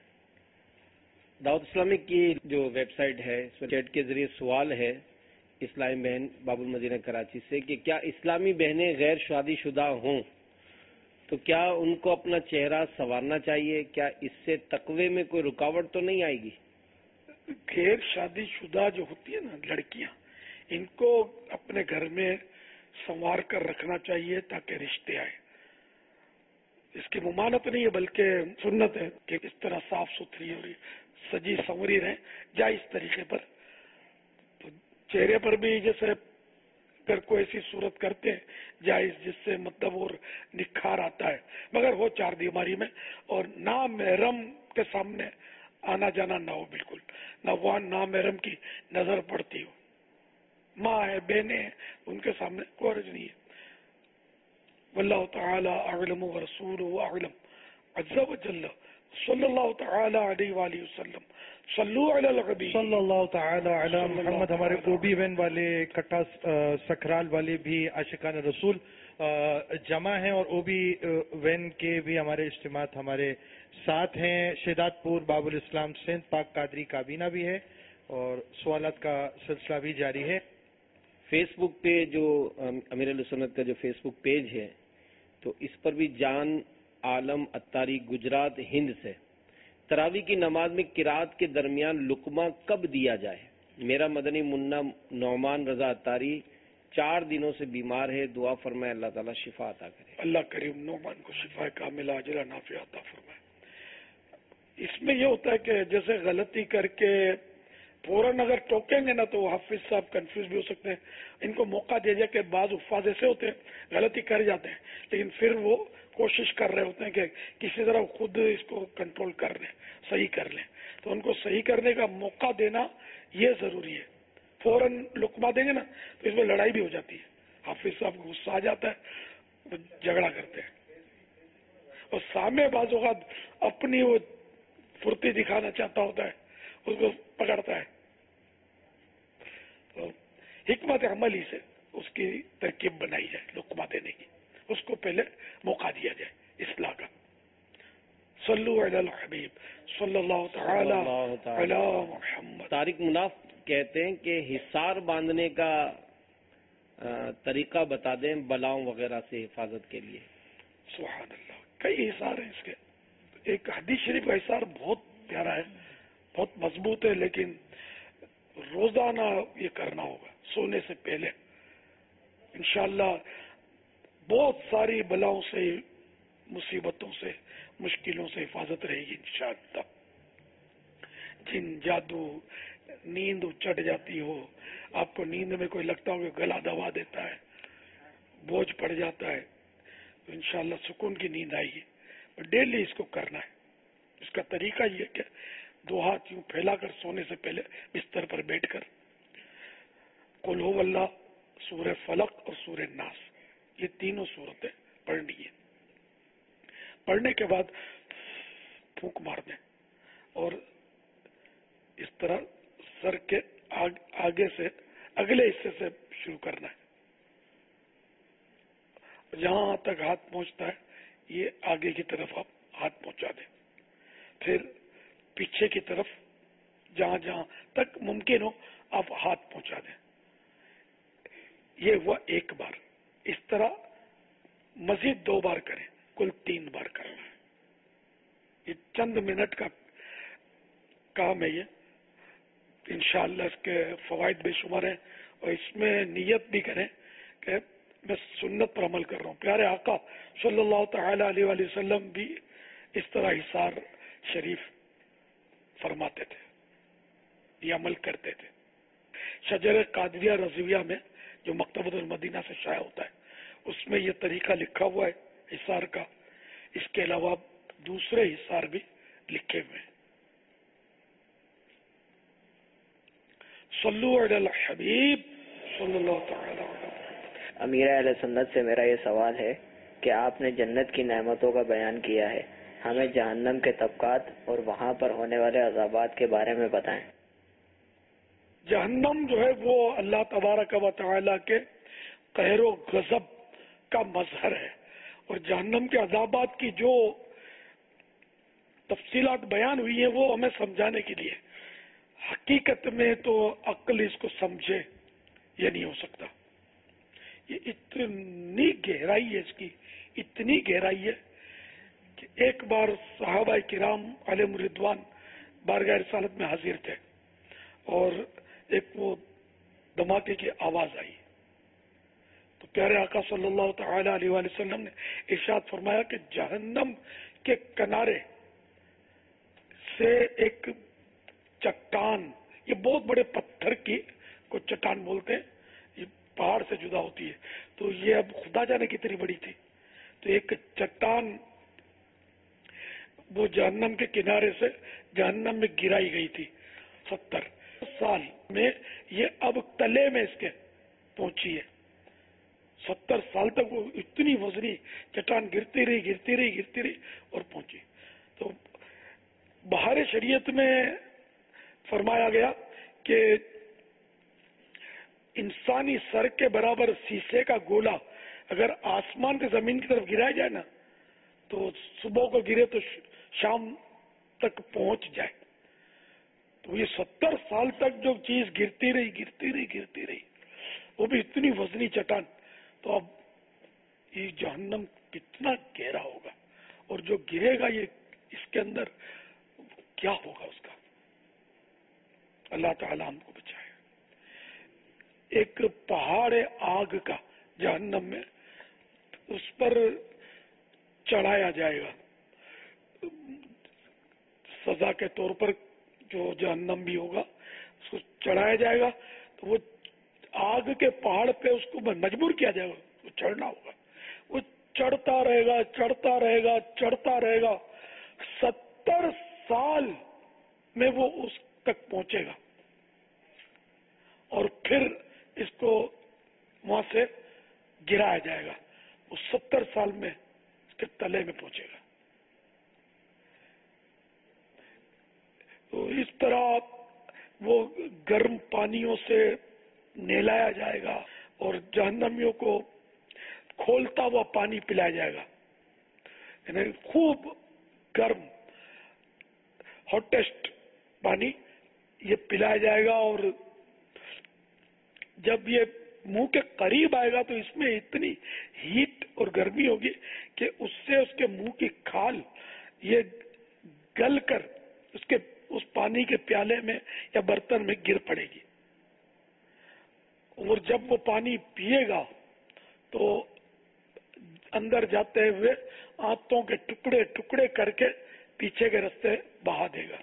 [SPEAKER 9] دعوت اسلامی کی جو ویب سائٹ ہے اس میں چیٹ کے ذریعے سوال ہے اسلامی بہن باب المدینہ کراچی سے کہ کیا اسلامی بہنیں غیر شادی شدہ ہوں تو کیا ان کو اپنا چہرہ سنوارنا چاہیے؟ کیا اس سے تقوی میں کوئی رکاوٹ تو نہیں آئے گی؟
[SPEAKER 2] غیر شادی شدہ جو ہوتی ہے نا لڑکیاں، ان کو اپنے گھر میں سنوار کر رکھنا چاہیے تاکہ رشتے آئے. اس کی ممانت نہیں ہے بلکہ سنت ہے کہ اس طرح صاف ستھری اور سجی سنوری رہیں جائز طریقے پر. تو چہرے پر بھی جیسے اگر کوئی ایسی صورت کرتے ہیں جائز جس سے مطلب اور نکھار آتا ہے، مگر وہ 4 دیواری میں اور نامحرم کے سامنے آنا جانا نہ ہو، بالکل نہ وہاں نامحرم کی نظر پڑتی ہو. ماں ہے، بہنیں ہیں، ان کے سامنے کوئی حرج نہیں ہے. واللہ تعالی اعلم ورسولہ اعلم عز وجل. صلی اللہ تعالی علیہ وآلہ وسلم. صلو علی الحبیب
[SPEAKER 8] صلی اللہ تعالی علی محمد. ہمارے اوبی وین والے کٹا سکرال والے بھی عاشقان رسول جمع ہیں اور اوبی وین کے بھی ہمارے اجتماعات ہمارے ساتھ ہیں. شہداد پور باب الاسلام سندھ پاک قادری کابینہ بھی ہے اور سوالات کا سلسلہ بھی جاری ہے.
[SPEAKER 9] فیس بک پہ جو امیر علیہ سنت کا جو فیس بک پیج ہے تو اس پر بھی جان عالم اتاری گجرات ہند سے تراویح کی نماز میں قرات کے درمیان لقمہ کب دیا جائے؟ میرا مدنی منا نعمان رضا اتاری 4 دنوں سے بیمار ہے، دعا فرمائے اللہ تعالیٰ شفا عطا کرے.
[SPEAKER 2] اللہ کریم نعمان کو شفا کاملہ عاجلہ نافعہ عطا فرمائے. اس میں یہ ہوتا ہے کہ جیسے غلطی کر کے فوراً اگر ٹوکیں گے نا تو حافظ صاحب کنفیوز بھی ہو سکتے ہیں. ان کو موقع دیا جائے کہ بعض حفاظ ایسے ہوتے ہیں غلطی کر جاتے ہیں لیکن پھر وہ کوشش کر رہے ہوتے ہیں کہ کسی طرح خود اس کو کنٹرول کر لیں، صحیح کر لیں. تو ان کو صحیح کرنے کا موقع دینا یہ ضروری ہے. فوراً لقمہ دیں گے نا تو اس میں لڑائی بھی ہو جاتی ہے. حافظ صاحب کو غصہ آ جاتا ہے، وہ جھگڑا کرتے ہیں اور سامنے بعض اوقات اپنی وہ پھرتی دکھانا چاہتا ہوتا ہے، اس کو پکڑتا ہے. تو حکمت عملی سے اس کی ترکیب بنائی جائے لقمہ دینے کی، اس کو پہلے موقع دیا جائے اصلاح کا. صلو علی الحبیب صلی اللہ تعالی علی محمد.
[SPEAKER 9] طارق مناف کہتے ہیں کہ حصار باندھنے کا طریقہ بتا دیں بلاؤں وغیرہ سے حفاظت کے لیے.
[SPEAKER 2] سبحان اللہ، کئی حصار ہیں اس کے. ایک حدیث شریف کا حصار بہت پیارا ہے، بہت مضبوط ہے، لیکن روزانہ یہ کرنا ہوگا سونے سے پہلے. انشاءاللہ بہت ساری بلاؤں سے، مصیبتوں سے، مشکلوں سے حفاظت رہے گی انشاءاللہ. جن جادو، نیند چڑھ جاتی ہو، آپ کو نیند میں کوئی لگتا ہو کہ گلا دبا دیتا ہے، بوجھ پڑ جاتا ہے، تو انشاءاللہ سکون کی نیند آئے گی. ڈیلی اس کو کرنا ہے. اس کا طریقہ یہ کہ 2 ہاتھ یوں پھیلا کر سونے سے پہلے بستر پر بیٹھ کر قل هو اللہ، سورہ فلق اور سورہ ناس، یہ تینوں سورتیں پڑھنی ہے. پڑھنے کے بعد پھونک مار دیں اور اس طرح سر کے آگے سے اگلے حصے سے شروع کرنا ہے. جہاں تک ہاتھ پہنچتا ہے یہ آگے کی طرف آپ ہاتھ پہنچا دیں، پھر پیچھے کی طرف جہاں جہاں تک ممکن ہو آپ ہاتھ پہنچا دیں. یہ ہوا 1 بار. اس طرح مزید 2 بار کریں، کل 3 بار کرنا ہے. یہ چند منٹ کا کام ہے. یہ انشاءاللہ اس کے فوائد بے شمار ہیں اور اس میں نیت بھی کریں کہ میں سنت پر عمل کر رہا ہوں. پیارے آقا صلی اللہ تعالی علیہ وآلہ وسلم بھی اس طرح حصار شریف فرماتے تھے، یہ عمل کرتے تھے. شجر قادریہ رضویہ میں جو مکتبۃ المدینہ سے شائع ہوتا ہے اس میں یہ طریقہ لکھا ہوا ہے حصار کا. اس کے علاوہ دوسرے حصار بھی لکھے ہوئے ہیں. صلو علی الحبیب صلی اللہ تعالی علیہ.
[SPEAKER 6] امیر اہل سنت سے میرا یہ سوال ہے کہ آپ نے جنت کی نعمتوں کا بیان کیا ہے، ہمیں جہنم کے طبقات اور وہاں پر ہونے والے عذابات کے بارے میں بتائیں.
[SPEAKER 2] جہنم جو ہے وہ اللہ تبارک و تعالی کے قہر و غضب کا مظہر ہے، اور جہنم کے عذابات کی جو تفصیلات بیان ہوئی ہیں وہ ہمیں سمجھانے کے لیے. حقیقت میں تو عقل اس کو سمجھے یہ نہیں ہو سکتا. یہ اتنی گہرائی ہے، اس کی اتنی گہرائی ہے کہ ایک بار صحابہ کرام علیہم رضوان بارگاہ رسالت میں حاضر تھے، اور ایک وہ دھماکے کی آواز آئی تو پیارے آقا صلی اللہ تعالی علیہ وآلہ وسلم نے ارشاد فرمایا کہ جہنم کے کنارے سے ایک چٹان، یہ بہت بڑے پتھر کی کو چٹان بولتے ہیں، یہ پہاڑ سے جدا ہوتی ہے، تو یہ اب خدا جانے کتنی بڑی تھی، تو ایک چٹان وہ جہنم کے کنارے سے جہنم میں گرائی گئی تھی. 70 سال میں یہ اب تلے میں اس کے پہنچی ہے. 70 سال تک وہ اتنی وزنی چٹان گرتی رہی اور پہنچی. تو بہار شریعت میں فرمایا گیا کہ انسانی سر کے برابر شیشے کا گولا اگر آسمان سے زمین کی طرف گرایا جائے نا تو صبح کو گرے تو شام تک پہنچ جائے. تو یہ 70 سال تک جو چیز گرتی رہی وہ بھی اتنی وزنی چٹان. تو اب یہ جہنم کتنا گہرا ہوگا، اور جو گرے گا یہ اس کے اندر کیا ہوگا اس کا. اللہ تعالی ہم کو بچائے. ایک پہاڑ آگ کا جہنم میں، اس پر چڑھایا جائے گا سزا کے طور پر. جو جہنم بھی ہوگا اس کو چڑھایا جائے گا، تو وہ آگ کے پہاڑ پہ اس کو مجبور کیا جائے گا، وہ چڑھنا ہوگا. وہ چڑھتا رہے گا 70 سال میں وہ اس تک پہنچے گا، اور پھر اس کو وہاں سے گرایا جائے گا. وہ 70 سال میں اس کے تلے میں پہنچے گا. تو اس طرح وہ گرم پانیوں سے نہلایا جائے گا، اور جہنمیوں کو کھولتا ہوا پانی پلایا جائے گا، یعنی خوب گرم ہاٹیسٹ پانی یہ پلایا جائے گا. اور جب یہ منہ کے قریب آئے گا تو اس میں اتنی ہیٹ اور گرمی ہوگی کہ اس سے اس کے منہ کی کھال یہ گل کر اس پانی کے پیالے میں یا برتن میں گر پڑے گی. اور جب وہ پانی پیے گا تو اندر جاتے ہوئے آنتوں کے ٹکڑے کر کے پیچھے کے راستے بہا دے گا.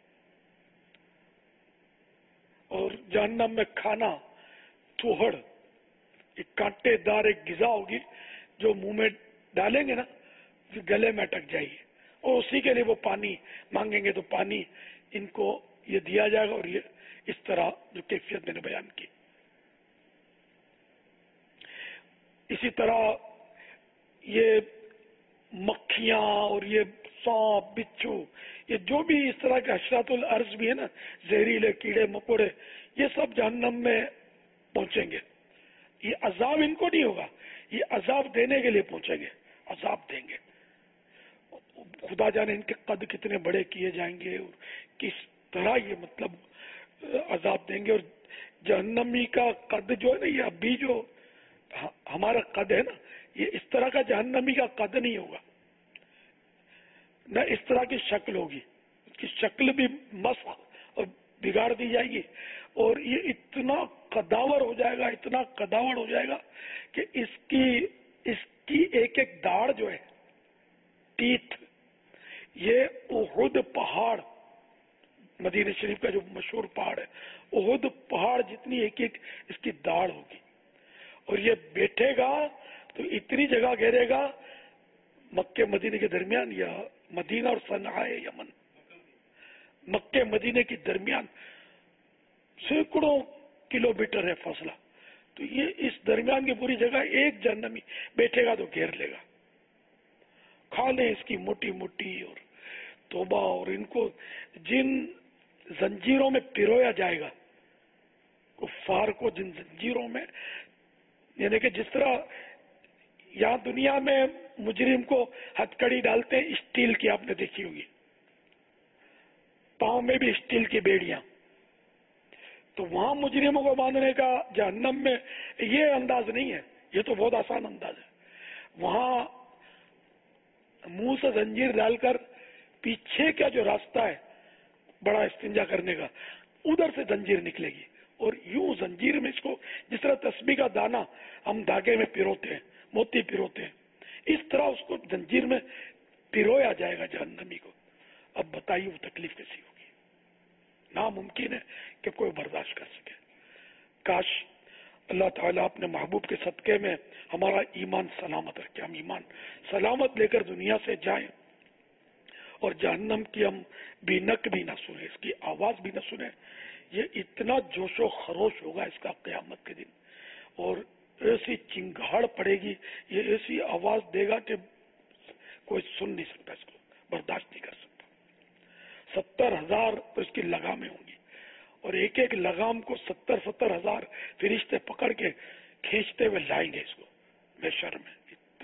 [SPEAKER 2] اور جہنم میں کھانا چوہڑ، ایک کانٹے دار ایک غذا ہوگی جو منہ میں ڈالیں گے نا گلے میں اٹک جائے گی، اور اسی کے لیے وہ پانی مانگیں گے تو پانی ان کو یہ دیا جائے گا. اور یہ اس طرح جو کیفیت میں نے بیان کی. اسی طرح یہ مکھیاں اور یہ سانپ بچھو، یہ جو بھی اس طرح کے حشرات الارض بھی ہے نا، زہریلے کیڑے مکوڑے، یہ سب جہنم میں پہنچیں گے. یہ عذاب ان کو نہیں ہوگا، یہ عذاب دینے کے لیے پہنچیں گے، عذاب دیں گے. خدا جانے ان کے قد کتنے بڑے کیے جائیں گے اور کس طرح یہ مطلب عذاب دیں گے. اور جہنمی کا قد جو ہے نا، یہ ابھی جو ہمارا قد ہے نا، یہ اس طرح کا جہنمی کا قد نہیں ہوگا، نہ اس طرح کی شکل ہوگی. اس کی شکل بھی مسخ اور بگاڑ دی جائے گی، اور یہ اتنا قداور ہو جائے گا کہ اس کی ایک ایک داڑ جو ہے، ٹیتھ، یہ احد پہاڑ، مدینہ شریف کا جو مشہور پہاڑ ہے، احد پہاڑ جتنی ایک ایک اس کی داڑ ہوگی. اور یہ بیٹھے گا تو اتنی جگہ گھیرے گا، مکے مدینے کے درمیان یا مدینہ اور صنعاء یمن، مکے مدینے کے درمیان سینکڑوں کلومیٹر ہے فاصلہ. تو یہ اس درمیان کی پوری جگہ ایک جہنمی بیٹھے گا تو گھیر لے گا. کھالیں اس کی موٹی موٹی اور توبہ، اور ان کو جن زنجیروں میں پرویا جائے گا، کفار کو جن زنجیروں میں، یعنی کہ جس طرح یہاں دنیا میں مجرم کو ہتھکڑی ڈالتے ہیں اسٹیل کی، آپ نے دیکھی ہوگی، پاؤں میں بھی اسٹیل کی بیڑیاں، تو وہاں مجرموں کو باندھنے کا جہنم میں یہ انداز نہیں ہے. یہ تو بہت آسان انداز ہے. وہاں منہ سے زنجیر ڈال کر پیچھے کا جو راستہ ہے بڑا استنجا کرنے کا، ادھر سے زنجیر نکلے گی، اور یوں زنجیر میں اس کو جس طرح تسبیح کا دانہ ہم دھاگے میں پیروتے ہیں، موتی پیروتے ہیں، اس طرح اس کو زنجیر میں پیرویا جائے گا جہنمی کو. اب بتائیے وہ تکلیف کیسی ہوگی؟ ناممکن ہے کہ کوئی برداشت کر سکے. کاش اللہ تعالیٰ اپنے محبوب کے صدقے میں ہمارا ایمان سلامت رکھے، ہم ایمان سلامت لے کر دنیا سے جائیں اور جہنم کی ہم بینک بھی نہ سنیں، اس کی آواز بھی نہ سنیں. یہ اتنا جوش و خروش ہوگا اس کا قیامت کے دن، اور ایسی چنگاڑ پڑے گی، یہ ایسی آواز دے گا کہ کوئی سن نہیں سکتا، اس کو برداشت نہیں کر سکتا. 70,000 تو اس کی لگامیں ہوں گی، اور ایک ایک لگام کو 70,000 فرشتے پکڑ کے کھینچتے ہوئے لائیں گے اس کو محشر میں.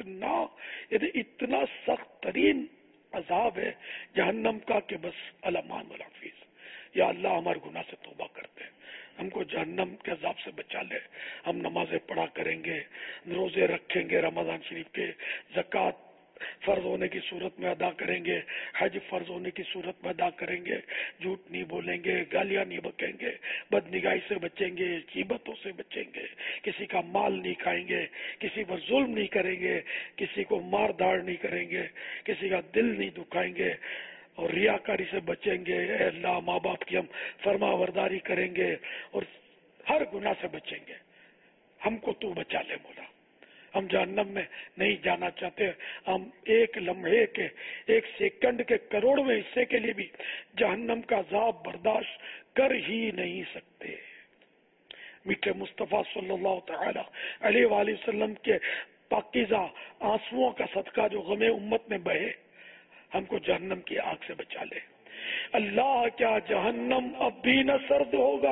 [SPEAKER 2] اتنا سخت ترین عذاب ہے جہنم کا کہ بس الامان والحفیظ. یا اللہ ہمارے گناہ سے توبہ کرتے ہیں، ہم کو جہنم کے عذاب سے بچا لے. ہم نمازیں پڑھا کریں گے، روزے رکھیں گے رمضان شریف کے، زکوٰۃ فرض ہونے کی صورت میں ادا کریں گے، حج فرض ہونے کی صورت میں ادا کریں گے، جھوٹ نہیں بولیں گے، گالیاں نہیں بکیں گے، بد نگاہی سے بچیں گے، غیبتوں سے بچیں گے، کسی کا مال نہیں کھائیں گے، کسی پر ظلم نہیں کریں گے، کسی کو مار داڑ نہیں کریں گے، کسی کا دل نہیں دکھائیں گے، اور ریاکاری سے بچیں گے. اے اللہ ماں باپ کی ہم فرما برداری کریں گے اور ہر گناہ سے بچیں گے. ہم کو تو بچا لے مولا، ہم جہنم میں نہیں جانا چاہتے. ہم ایک لمحے کے، ایک سیکنڈ کے کروڑویں حصے کے لیے بھی جہنم کا عذاب برداشت کر ہی نہیں سکتے. میٹھے مصطفیٰ صلی اللہ تعالی علیہ وآلہ وسلم کے پاکیزہ آنسوؤں کا صدقہ جو غم امت میں بہے، ہم کو جہنم کی آگ سے بچا لے. اللہ کیا جہنم اب بھی نہ سرد ہوگا؟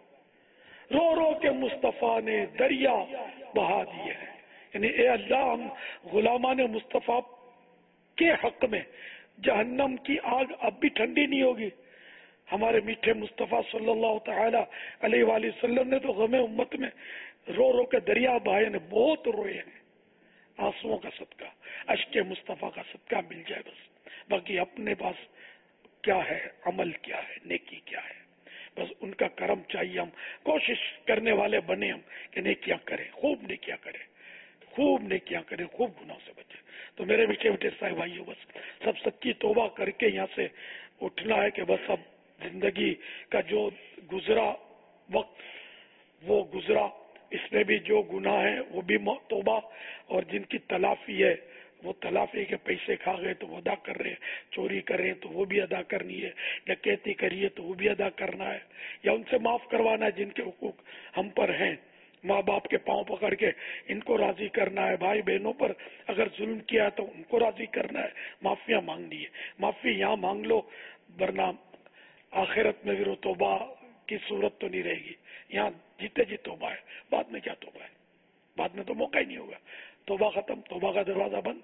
[SPEAKER 2] رو رو کے مصطفیٰ نے دریا بہا دیے ہیں. یعنی اے اللہ، ہم غلامان مصطفیٰ کے حق میں جہنم کی آگ اب بھی ٹھنڈی نہیں ہوگی. ہمارے میٹھے مصطفیٰ صلی اللہ تعالی علیہ وآلہ وسلم نے تو غم امت میں رو رو کے دریا بہائے نے، بہت روئے ہیں. آنسوؤں کا صدقہ، اشک مصطفیٰ کا صدقہ مل جائے بس. باقی اپنے پاس کیا ہے، عمل کیا ہے، نیکی کیا ہے، بس ان کا کرم چاہیے. ہم کوشش کرنے والے بنے ہم کہ نیکیاں کریں، خوب نیکیاں کریں، خوب نیکیاں کریں، خوب گناہوں سے بچیں. تو میرے میٹھے میٹھے صاحب بھائیوں، بس سب سچی توبہ کر کے یہاں سے اٹھنا ہے کہ بس اب زندگی کا جو گزرا وقت وہ گزرا، اس میں بھی جو گناہ ہیں وہ بھی توبہ، اور جن کی تلافی ہے وہ تلافی کے پیسے کھا گئے تو وہ ادا کر رہے ہیں، چوری کر رہے ہیں تو وہ بھی ادا کرنی ہے، ڈکیتی کریے تو وہ بھی ادا کرنا ہے، یا ان سے معاف کروانا ہے جن کے حقوق ہم پر ہیں. ماں باپ کے پاؤں پکڑ کے ان کو راضی کرنا ہے، بھائی بہنوں پر اگر ظلم کیا تو ان کو راضی کرنا ہے، معافیاں مانگنی ہے. معافی یہاں مانگ لو، ورنہ آخرت میں بھی وہ توبہ کی صورت تو نہیں رہے گی. یہاں جیتے جی توبہ ہے، بعد میں کیا توبہ ہے؟ بعد میں تو موقع ہی نہیں ہوگا. توبہ ختم، توبہ کا دروازہ بند.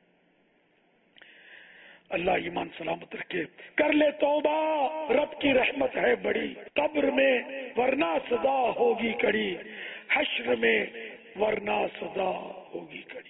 [SPEAKER 2] اللہ ایمان سلامت رکھے. کر لے توبہ، رب کی رحمت ہے بڑی، قبر میں ورنہ سزا ہوگی کڑی، حشر میں ورنہ سزا ہوگی کڑی.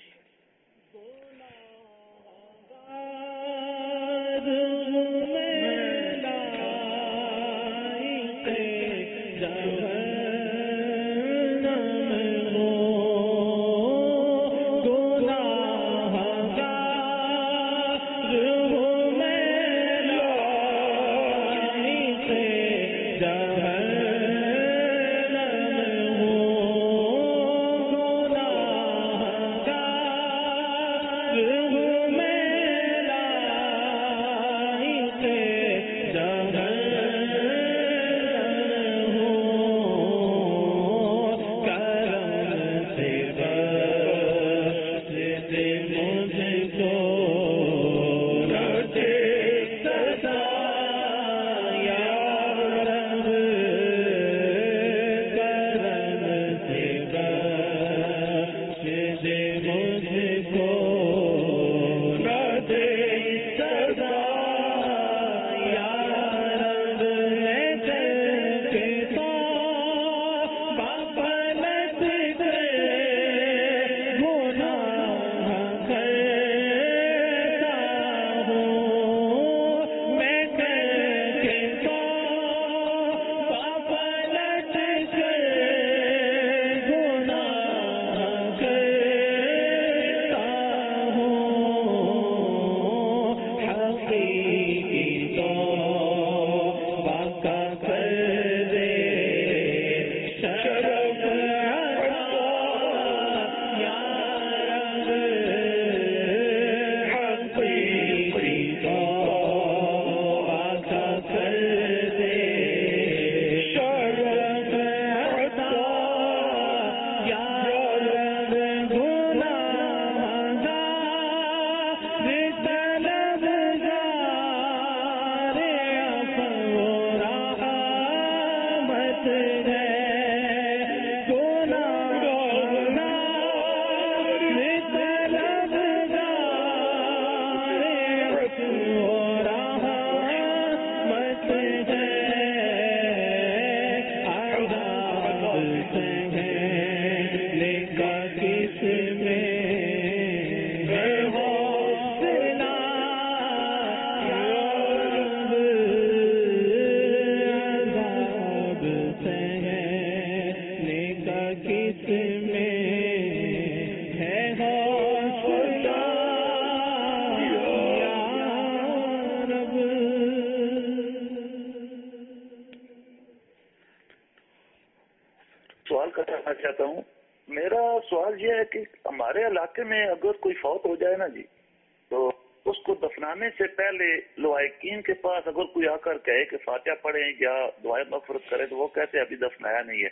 [SPEAKER 10] سوال کرنا چاہتا ہوں. میرا سوال یہ ہے کہ ہمارے علاقے میں اگر کوئی فوت ہو جائے نا جی، تو اس کو دفنانے سے پہلے لوائقین کے پاس اگر کوئی آ کر کہے کہ فاتحہ پڑھیں یا دعائیں مغفرت کرے تو وہ کہتے ابھی دفنایا نہیں ہے.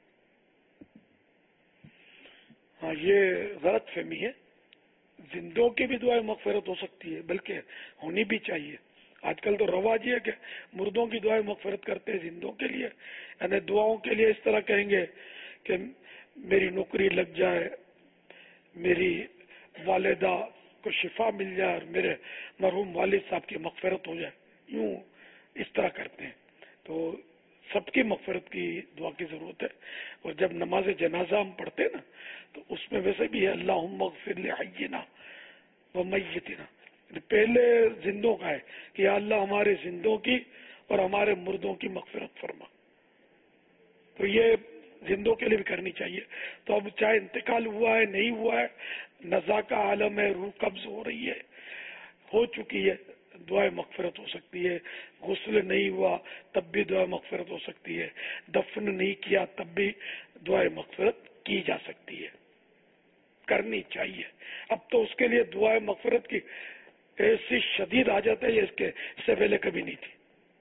[SPEAKER 2] ہاں، یہ غلط فہمی ہے. زندوں کی بھی دعائیں مغفرت ہو سکتی ہے، بلکہ ہونی بھی چاہیے. آج کل تو رواج یہ کہ مردوں کی دعائیں مغفرت کرتے ہیں زندوں کے لیے، یعنی دعاؤں کے لیے اس طرح کہیں گے کہ میری نوکری لگ جائے، میری والدہ کو شفا مل جائے اور میرے مرحوم والد صاحب کی مغفرت ہو جائے، یوں اس طرح کرتے ہیں. تو سب کی مغفرت کی دعا کی ضرورت ہے. اور جب نماز جنازہ ہم پڑھتے ہیں نا تو اس میں ویسے بھی ہے اللہم اغفر لحینا و میتنا، پہلے زندوں کا ہے کہ یا اللہ ہمارے زندوں کی اور ہمارے مردوں کی مغفرت فرما. تو یہ زندوں کے لیے بھی کرنی چاہیے. تو اب چاہے انتقال ہوا ہے نہیں ہوا ہے، نزا کا عالم ہے، روح قبض ہو رہی ہے، ہو چکی ہے، دعائیں مغفرت ہو سکتی ہے. غسل نہیں ہوا تب بھی دعائیں مغفرت ہو سکتی ہے. دفن نہیں کیا تب بھی دعائیں مغفرت کی جا سکتی ہے، کرنی چاہیے. اب تو اس کے لیے دعائیں مغفرت کی ایسی شدید حاجت ہے، اس سے پہلے کبھی نہیں تھی.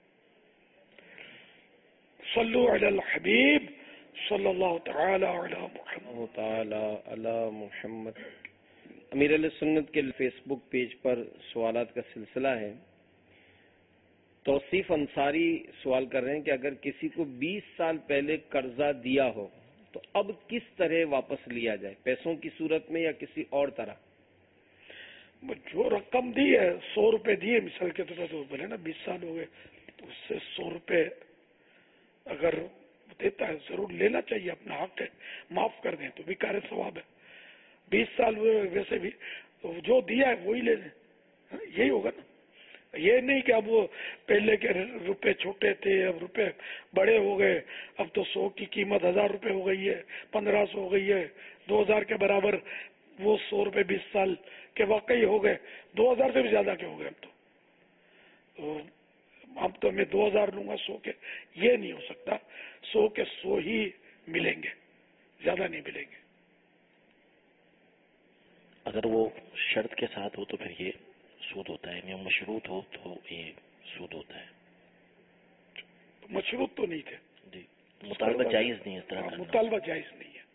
[SPEAKER 2] صلو علی الحبیب صلی اللہ تعالی علی
[SPEAKER 9] محمد. امیر علیہ سنت کے فیس بک پیج پر سوالات کا سلسلہ ہے. توصیف انصاری سوال کر رہے ہیں کہ اگر کسی کو 20 سال پہلے قرضہ دیا ہو تو اب کس طرح واپس لیا جائے، پیسوں کی صورت میں یا کسی اور طرح؟
[SPEAKER 2] جو رقم دی ہے 100 روپے دیے مثال کے طور پر، بولے نا 20 سال ہو گئے تو اس سے 100 روپے اگر دیتا ہے ضرور لینا چاہیے، اپنا حق ہے. معاف کر دیں تو بھی کار ثواب ہے. 20 سال ہوئے ویسے بھی تو جو دیا ہے وہی لے لیں، یہی ہوگا نا. یہ نہیں کہ اب وہ پہلے کے روپے چھوٹے تھے اب روپے بڑے ہو گئے، اب تو 100 کی قیمت 1000 روپے ہو گئی ہے، 1500 ہو گئی ہے، 2000 کے برابر وہ 100 روپے 20 سال کے واقعی ہو گئے، 2000 سے بھی زیادہ کے ہو گئے. اب تو میں 2000 لوں گا 100 کے، یہ نہیں ہو سکتا. 100 کے 100 ہی ملیں گے، زیادہ نہیں ملیں گے.
[SPEAKER 7] اگر وہ شرط کے ساتھ ہو تو پھر یہ سود ہوتا ہے، یعنی مشروط ہو تو یہ سود ہوتا ہے.
[SPEAKER 2] مشروط تو نہیں تھے
[SPEAKER 7] جی، مطالبہ جائز نہیں ہے اس طرح کرنا.
[SPEAKER 2] مطالبہ جائز نہیں ہے.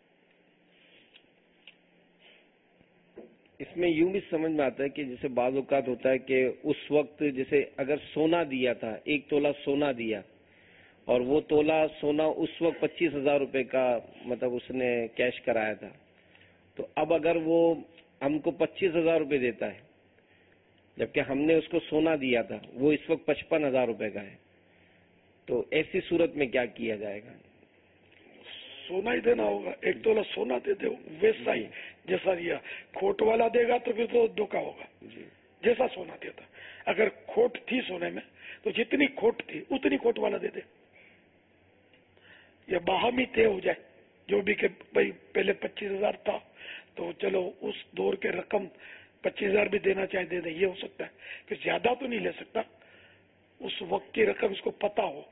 [SPEAKER 9] اس میں یوں بھی سمجھ میں آتا ہے کہ جیسے بعض اوقات ہوتا ہے کہ اس وقت جیسے اگر سونا دیا تھا، 1 تولہ سونا دیا اور وہ تولہ سونا اس وقت 25,000 روپے کا مطلب اس نے کیش کرایا تھا، تو اب اگر وہ ہم کو 25,000 روپے دیتا ہے جبکہ ہم نے اس کو سونا دیا تھا، وہ اس وقت 55,000 روپے کا ہے، تو ایسی صورت میں کیا کیا جائے گا؟
[SPEAKER 2] سونا ہی دینا ہوگا. 1 تولہ سونا دے دے ویسا ہی جیسا دیا. کھوٹ والا دے گا تو پھر تو دھوکا ہوگا. جیسا سونا دیتا، اگر کھوٹ تھی سونے میں تو جتنی کھوٹ تھی اتنی کھوٹ والا دے دے، یا باہمی طے ہو جائے جو بھی کہ بھائی پہلے 25,000 تھا تو چلو اس دور کے رقم 25,000 بھی دینا چاہے دے دیں. یہ ہو سکتا ہے کہ زیادہ تو نہیں لے سکتا، اس وقت کی رقم اس کو پتا ہو.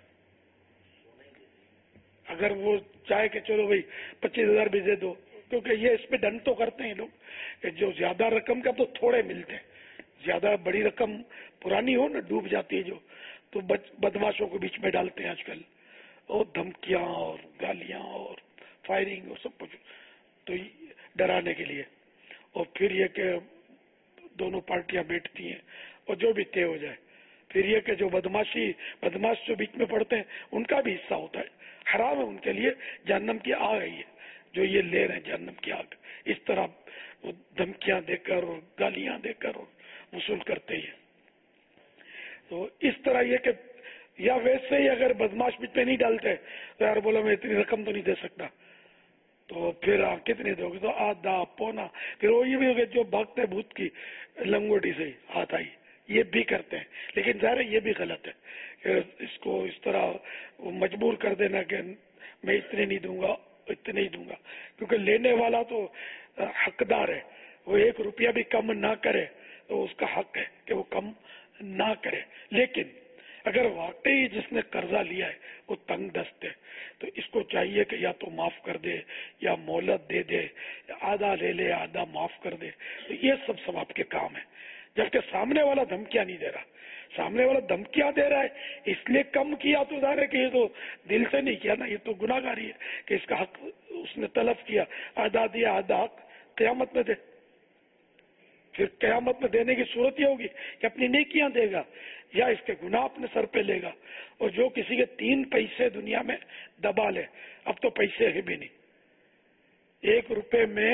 [SPEAKER 2] اگر وہ چاہے کہ چلو بھائی 25,000 بھی دے دو، کیونکہ یہ اس پہ ڈن تو کرتے ہیں لوگ کہ جو زیادہ رقم کا تو تھوڑے ملتے ہیں، زیادہ بڑی رقم پرانی ہو نا ڈوب جاتی ہے جو، تو بدماشوں کو بیچ میں ڈالتے ہیں آج کل، اور دھمکیاں اور گالیاں اور فائرنگ اور سب کچھ، تو ڈرانے کے لیے. اور پھر یہ کہ دونوں پارٹیاں بیٹھتی ہیں اور جو بھی طے ہو جائے. پھر یہ کہ جو بدماش جو بیچ میں پڑتے ہیں ان کا بھی حصہ ہوتا ہے. حرام ہے ان کے لیے، جہنم کی آگ ہے یہ جو یہ لے رہے ہیں، جہنم کی آگ. اس طرح وہ دھمکیاں دے کر اور گالیاں دے کر اور وصول کرتے ہیں. تو اس طرح یہ کہ یا ویسے ہی اگر بدماش بیچ میں نہیں ڈالتے تو یار بولا میں اتنی رقم تو نہیں دے سکتا، تو پھر آپ کتنے دو گے؟ تو آدھا پونا. پھر وہ یہ بھی ہوگا جو بھاگتے بھوت کی لنگوٹی سے ہاتھ آئی، یہ بھی کرتے ہیں. لیکن ظاہر یہ بھی غلط ہے کہ اس کو اس طرح مجبور کر دینا کہ میں اتنے نہیں دوں گا اتنے ہی دوں گا، کیونکہ لینے والا تو حقدار ہے. وہ 1 روپیہ بھی کم نہ کرے تو اس کا حق ہے کہ وہ کم نہ کرے. لیکن اگر واقعی جس نے قرضہ لیا ہے وہ تنگ دست ہے تو اس کو چاہیے کہ یا تو معاف کر دے یا مہلت دے دے، آدھا لے لے آدھا معاف کر دے، تو یہ سب ثواب کے کام ہے. جبکہ سامنے والا دھمکیاں نہیں دے رہا، سامنے والا دھمکیاں دے رہا ہے اس لیے کم کیا تو ظاہر ہے کہ یہ تو دل سے نہیں کیا نا، یہ تو گناہ گاری ہے کہ اس کا حق اس نے تلف کیا، آدھا دیا آدھا حق قیامت میں دے. پھر قیامت میں دینے کی صورت یہ ہوگی کہ اپنی نیکیاں دے گا یا اس کے گناہ اپنے سر پہ لے گا. اور جو کسی کے 3 پیسے دنیا میں دبا لے، اب تو پیسے ہے بھی نہیں، 1 روپے میں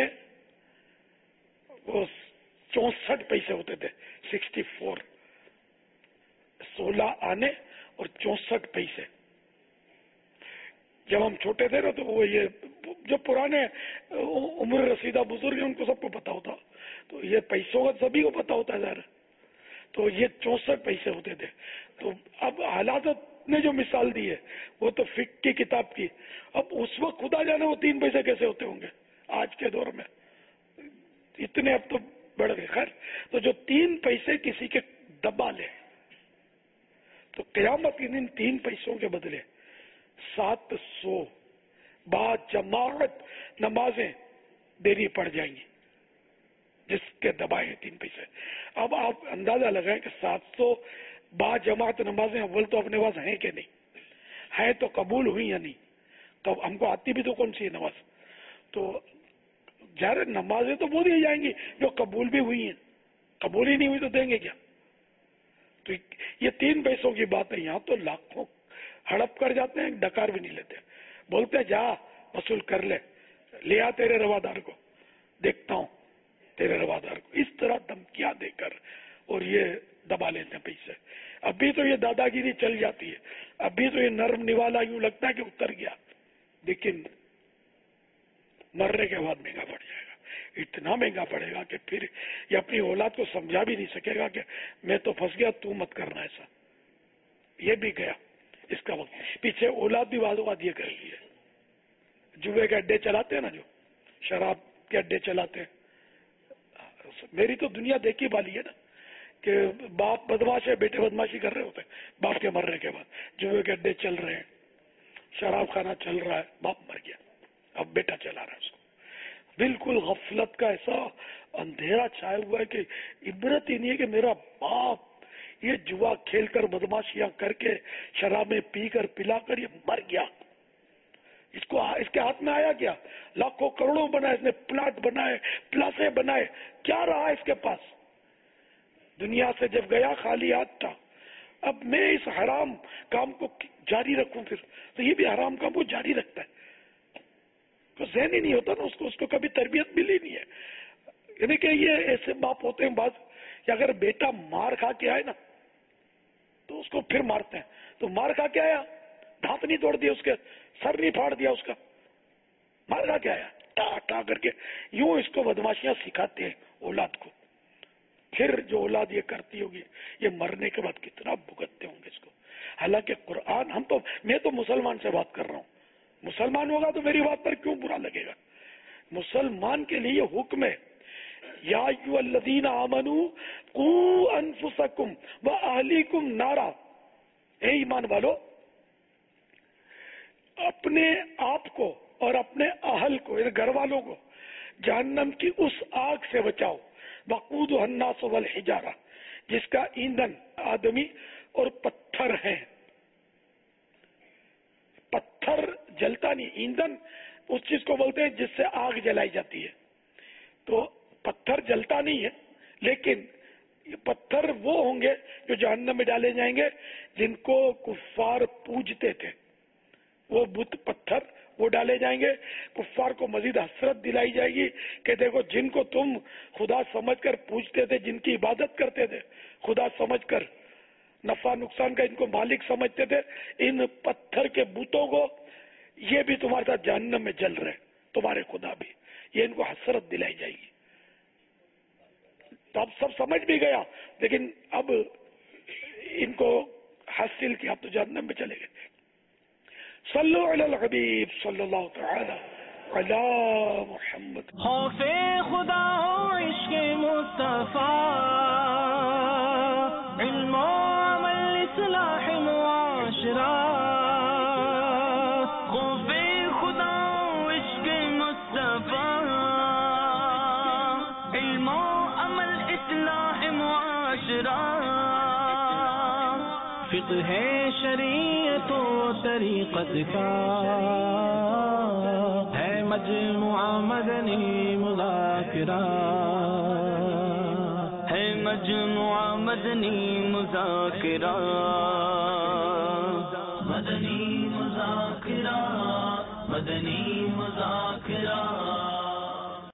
[SPEAKER 2] وہ 64 پیسے ہوتے تھے، 64، 16 آنے اور 64 پیسے. جب ہم چھوٹے تھے نا تو وہ یہ جو پرانے عمر رسیدہ بزرگ ہیں ان کو سب کو پتا ہوتا، تو یہ پیسوں کا سبھی کو پتا ہوتا ہے ظاہر. تو یہ 64 پیسے ہوتے تھے. تو اب حالات نے جو مثال دی ہے وہ تو فقہ کی کتاب کی، اب اس وقت خدا جانے وہ 3 پیسے کیسے ہوتے ہوں گے آج کے دور میں، اتنے اب تو بڑھ گئے. خیر، تو جو 3 پیسے کسی کے دبا لے تو قیامت کے دن 3 پیسوں کے بدلے 700 با جماعت نمازیں دینی پڑ جائیں گی جس کے دبائے ہیں 3 پیسے. اب آپ اندازہ لگائیں کہ 700 با جماعت نمازیں اول تو اپنے پاس ہیں کہ نہیں ہیں، تو قبول ہوئی یا نہیں، تو ہم کو آتی بھی تو کون سی ہے نماز. تو ظاہر نمازیں تو وہ دی جائیں گی جو قبول بھی ہوئی ہیں، قبول ہی نہیں ہوئی تو دیں گے کیا. تو یہ 3 پیسوں کی بات ہے. یہاں تو لاکھوں ہڑپ کر جاتے ہیں، ڈکار بھی نہیں لیتے، بولتے ہیں جا وصول کر لے آ تیرے روادار کو، دیکھتا ہوں تیرے روادار کو. اس طرح دھمکیاں دے کر اور یہ دبا لیتے ہیں پیسے. ابھی تو یہ دادا گیری چل جاتی ہے، ابھی تو یہ نرم نوالا یوں لگتا ہے کہ اتر گیا، لیکن مرنے کے بعد مہنگا پڑ جائے گا. اتنا مہنگا پڑے گا کہ پھر یہ اپنی اولاد کو سمجھا بھی نہیں سکے گا کہ میں تو پھنس گیا، تو مت کرنا ایسا. یہ بھی گیا اس کا وقت. پیچھے اولاد بھی بعض اوقات یہ کر لی ہے، جوئے کے اڈے چلاتے ہیں نا، جو شراب کے اڈے چلاتے ہیں. میری تو دنیا دیکھی والی ہے نا کہ باپ بدماش ہے، بیٹے بدماشی کر رہے ہوتے ہیں باپ کے مرنے کے بعد. جوئے کے اڈے چل رہے ہیں، شراب خانہ چل رہا ہے، باپ مر گیا، اب بیٹا چلا رہا ہے اس کو. بالکل غفلت کا ایسا اندھیرا چھایا ہوا ہے کہ عبرت ہی نہیں ہے کہ میرا باپ یہ جوا کھیل کر بدماشیاں کر کے شرابیں پی کر پلا کر یہ مر گیا. اس کے ہاتھ میں آیا کیا؟ لاکھوں کروڑوں بنائے اس نے، پلاٹ بنائے، پلاسے بنائے، کیا رہا اس کے پاس؟ دنیا سے جب گیا خالی ہاتھ تھا. اب میں اس حرام کام کو جاری رکھوں پھر تو یہ بھی حرام کام کو جاری رکھتا ہے. تو ذہن ہی نہیں ہوتا نا اس کو کبھی تربیت ملی نہیں ہے. یعنی کہ یہ ایسے باپ ہوتے ہیں بعض کہ اگر بیٹا مار کھا کے آئے نا تو اس کو پھر مارتے ہیں. تو مار کھا کے آیا، دھات نہیں توڑ دیا، اس کے سر نہیں پھاڑ دیا، اس کا مار کھا کے آیا ٹا ٹا کر کے. یوں اس کو بدماشیاں سکھاتے ہیں اولاد کو. پھر جو اولاد یہ کرتی ہوگی یہ مرنے کے بعد کتنا بھگتتے ہوں گے اس کو. حالانکہ قرآن میں تو مسلمان سے بات کر رہا ہوں، مسلمان ہوگا تو میری بات پر کیوں برا لگے گا؟ مسلمان کے لیے یہ حکم ہے، یا ایھا الذین آمنوا قوا انفسکم واہلیکم نارا. اے ایمان والو، اپنے آپ کو اور اپنے اہل کو، یعنی گھر والوں کو، جہنم کی اس آگ سے بچاؤ، وقودھا الناس والحجارہ، جس کا ایندھن آدمی اور پتھر ہیں. پتھر جلتا نہیں، ایندھن اس چیز کو بولتے ہیں جس سے آگ جلائی جاتی ہے. تو پتھر جلتا نہیں ہے، لیکن یہ پتھر وہ ہوں گے جو جہنم میں ڈالے جائیں گے جن کو کفار پوجتے تھے. وہ بت پتھر وہ ڈالے جائیں گے. کفار کو مزید حسرت دلائی جائے گی کہ دیکھو جن کو تم خدا سمجھ کر پوجتے تھے، جن کی عبادت کرتے تھے خدا سمجھ کر، نفع نقصان کا ان کو مالک سمجھتے تھے، ان پتھر کے بتوں کو یہ بھی تمہارے ساتھ جہنم میں جل رہے، تمہارے خدا بھی. یہ ان کو حسرت دلائی جائے گی. تو اب سب سمجھ بھی گیا، لیکن اب ان کو حاصل کیا، اب تو جہنم میں چلے گئے. صلو علی الحبیب صلی اللہ تعالی علی محمد.
[SPEAKER 1] خوف خدا ہو عشق مصطفیٰ، علم و عمل اصلاح معاشرہ خوف خدا عشق مصطفیٰ علم و عمل اصلاح معاشرہ فقہ شریعت و طریقت کا ہے مجموعہ مدنی مذاکرہ ہے مجموعہ مدنی مذاکرہ مدنی مذاکرہ مدنی مذاکرہ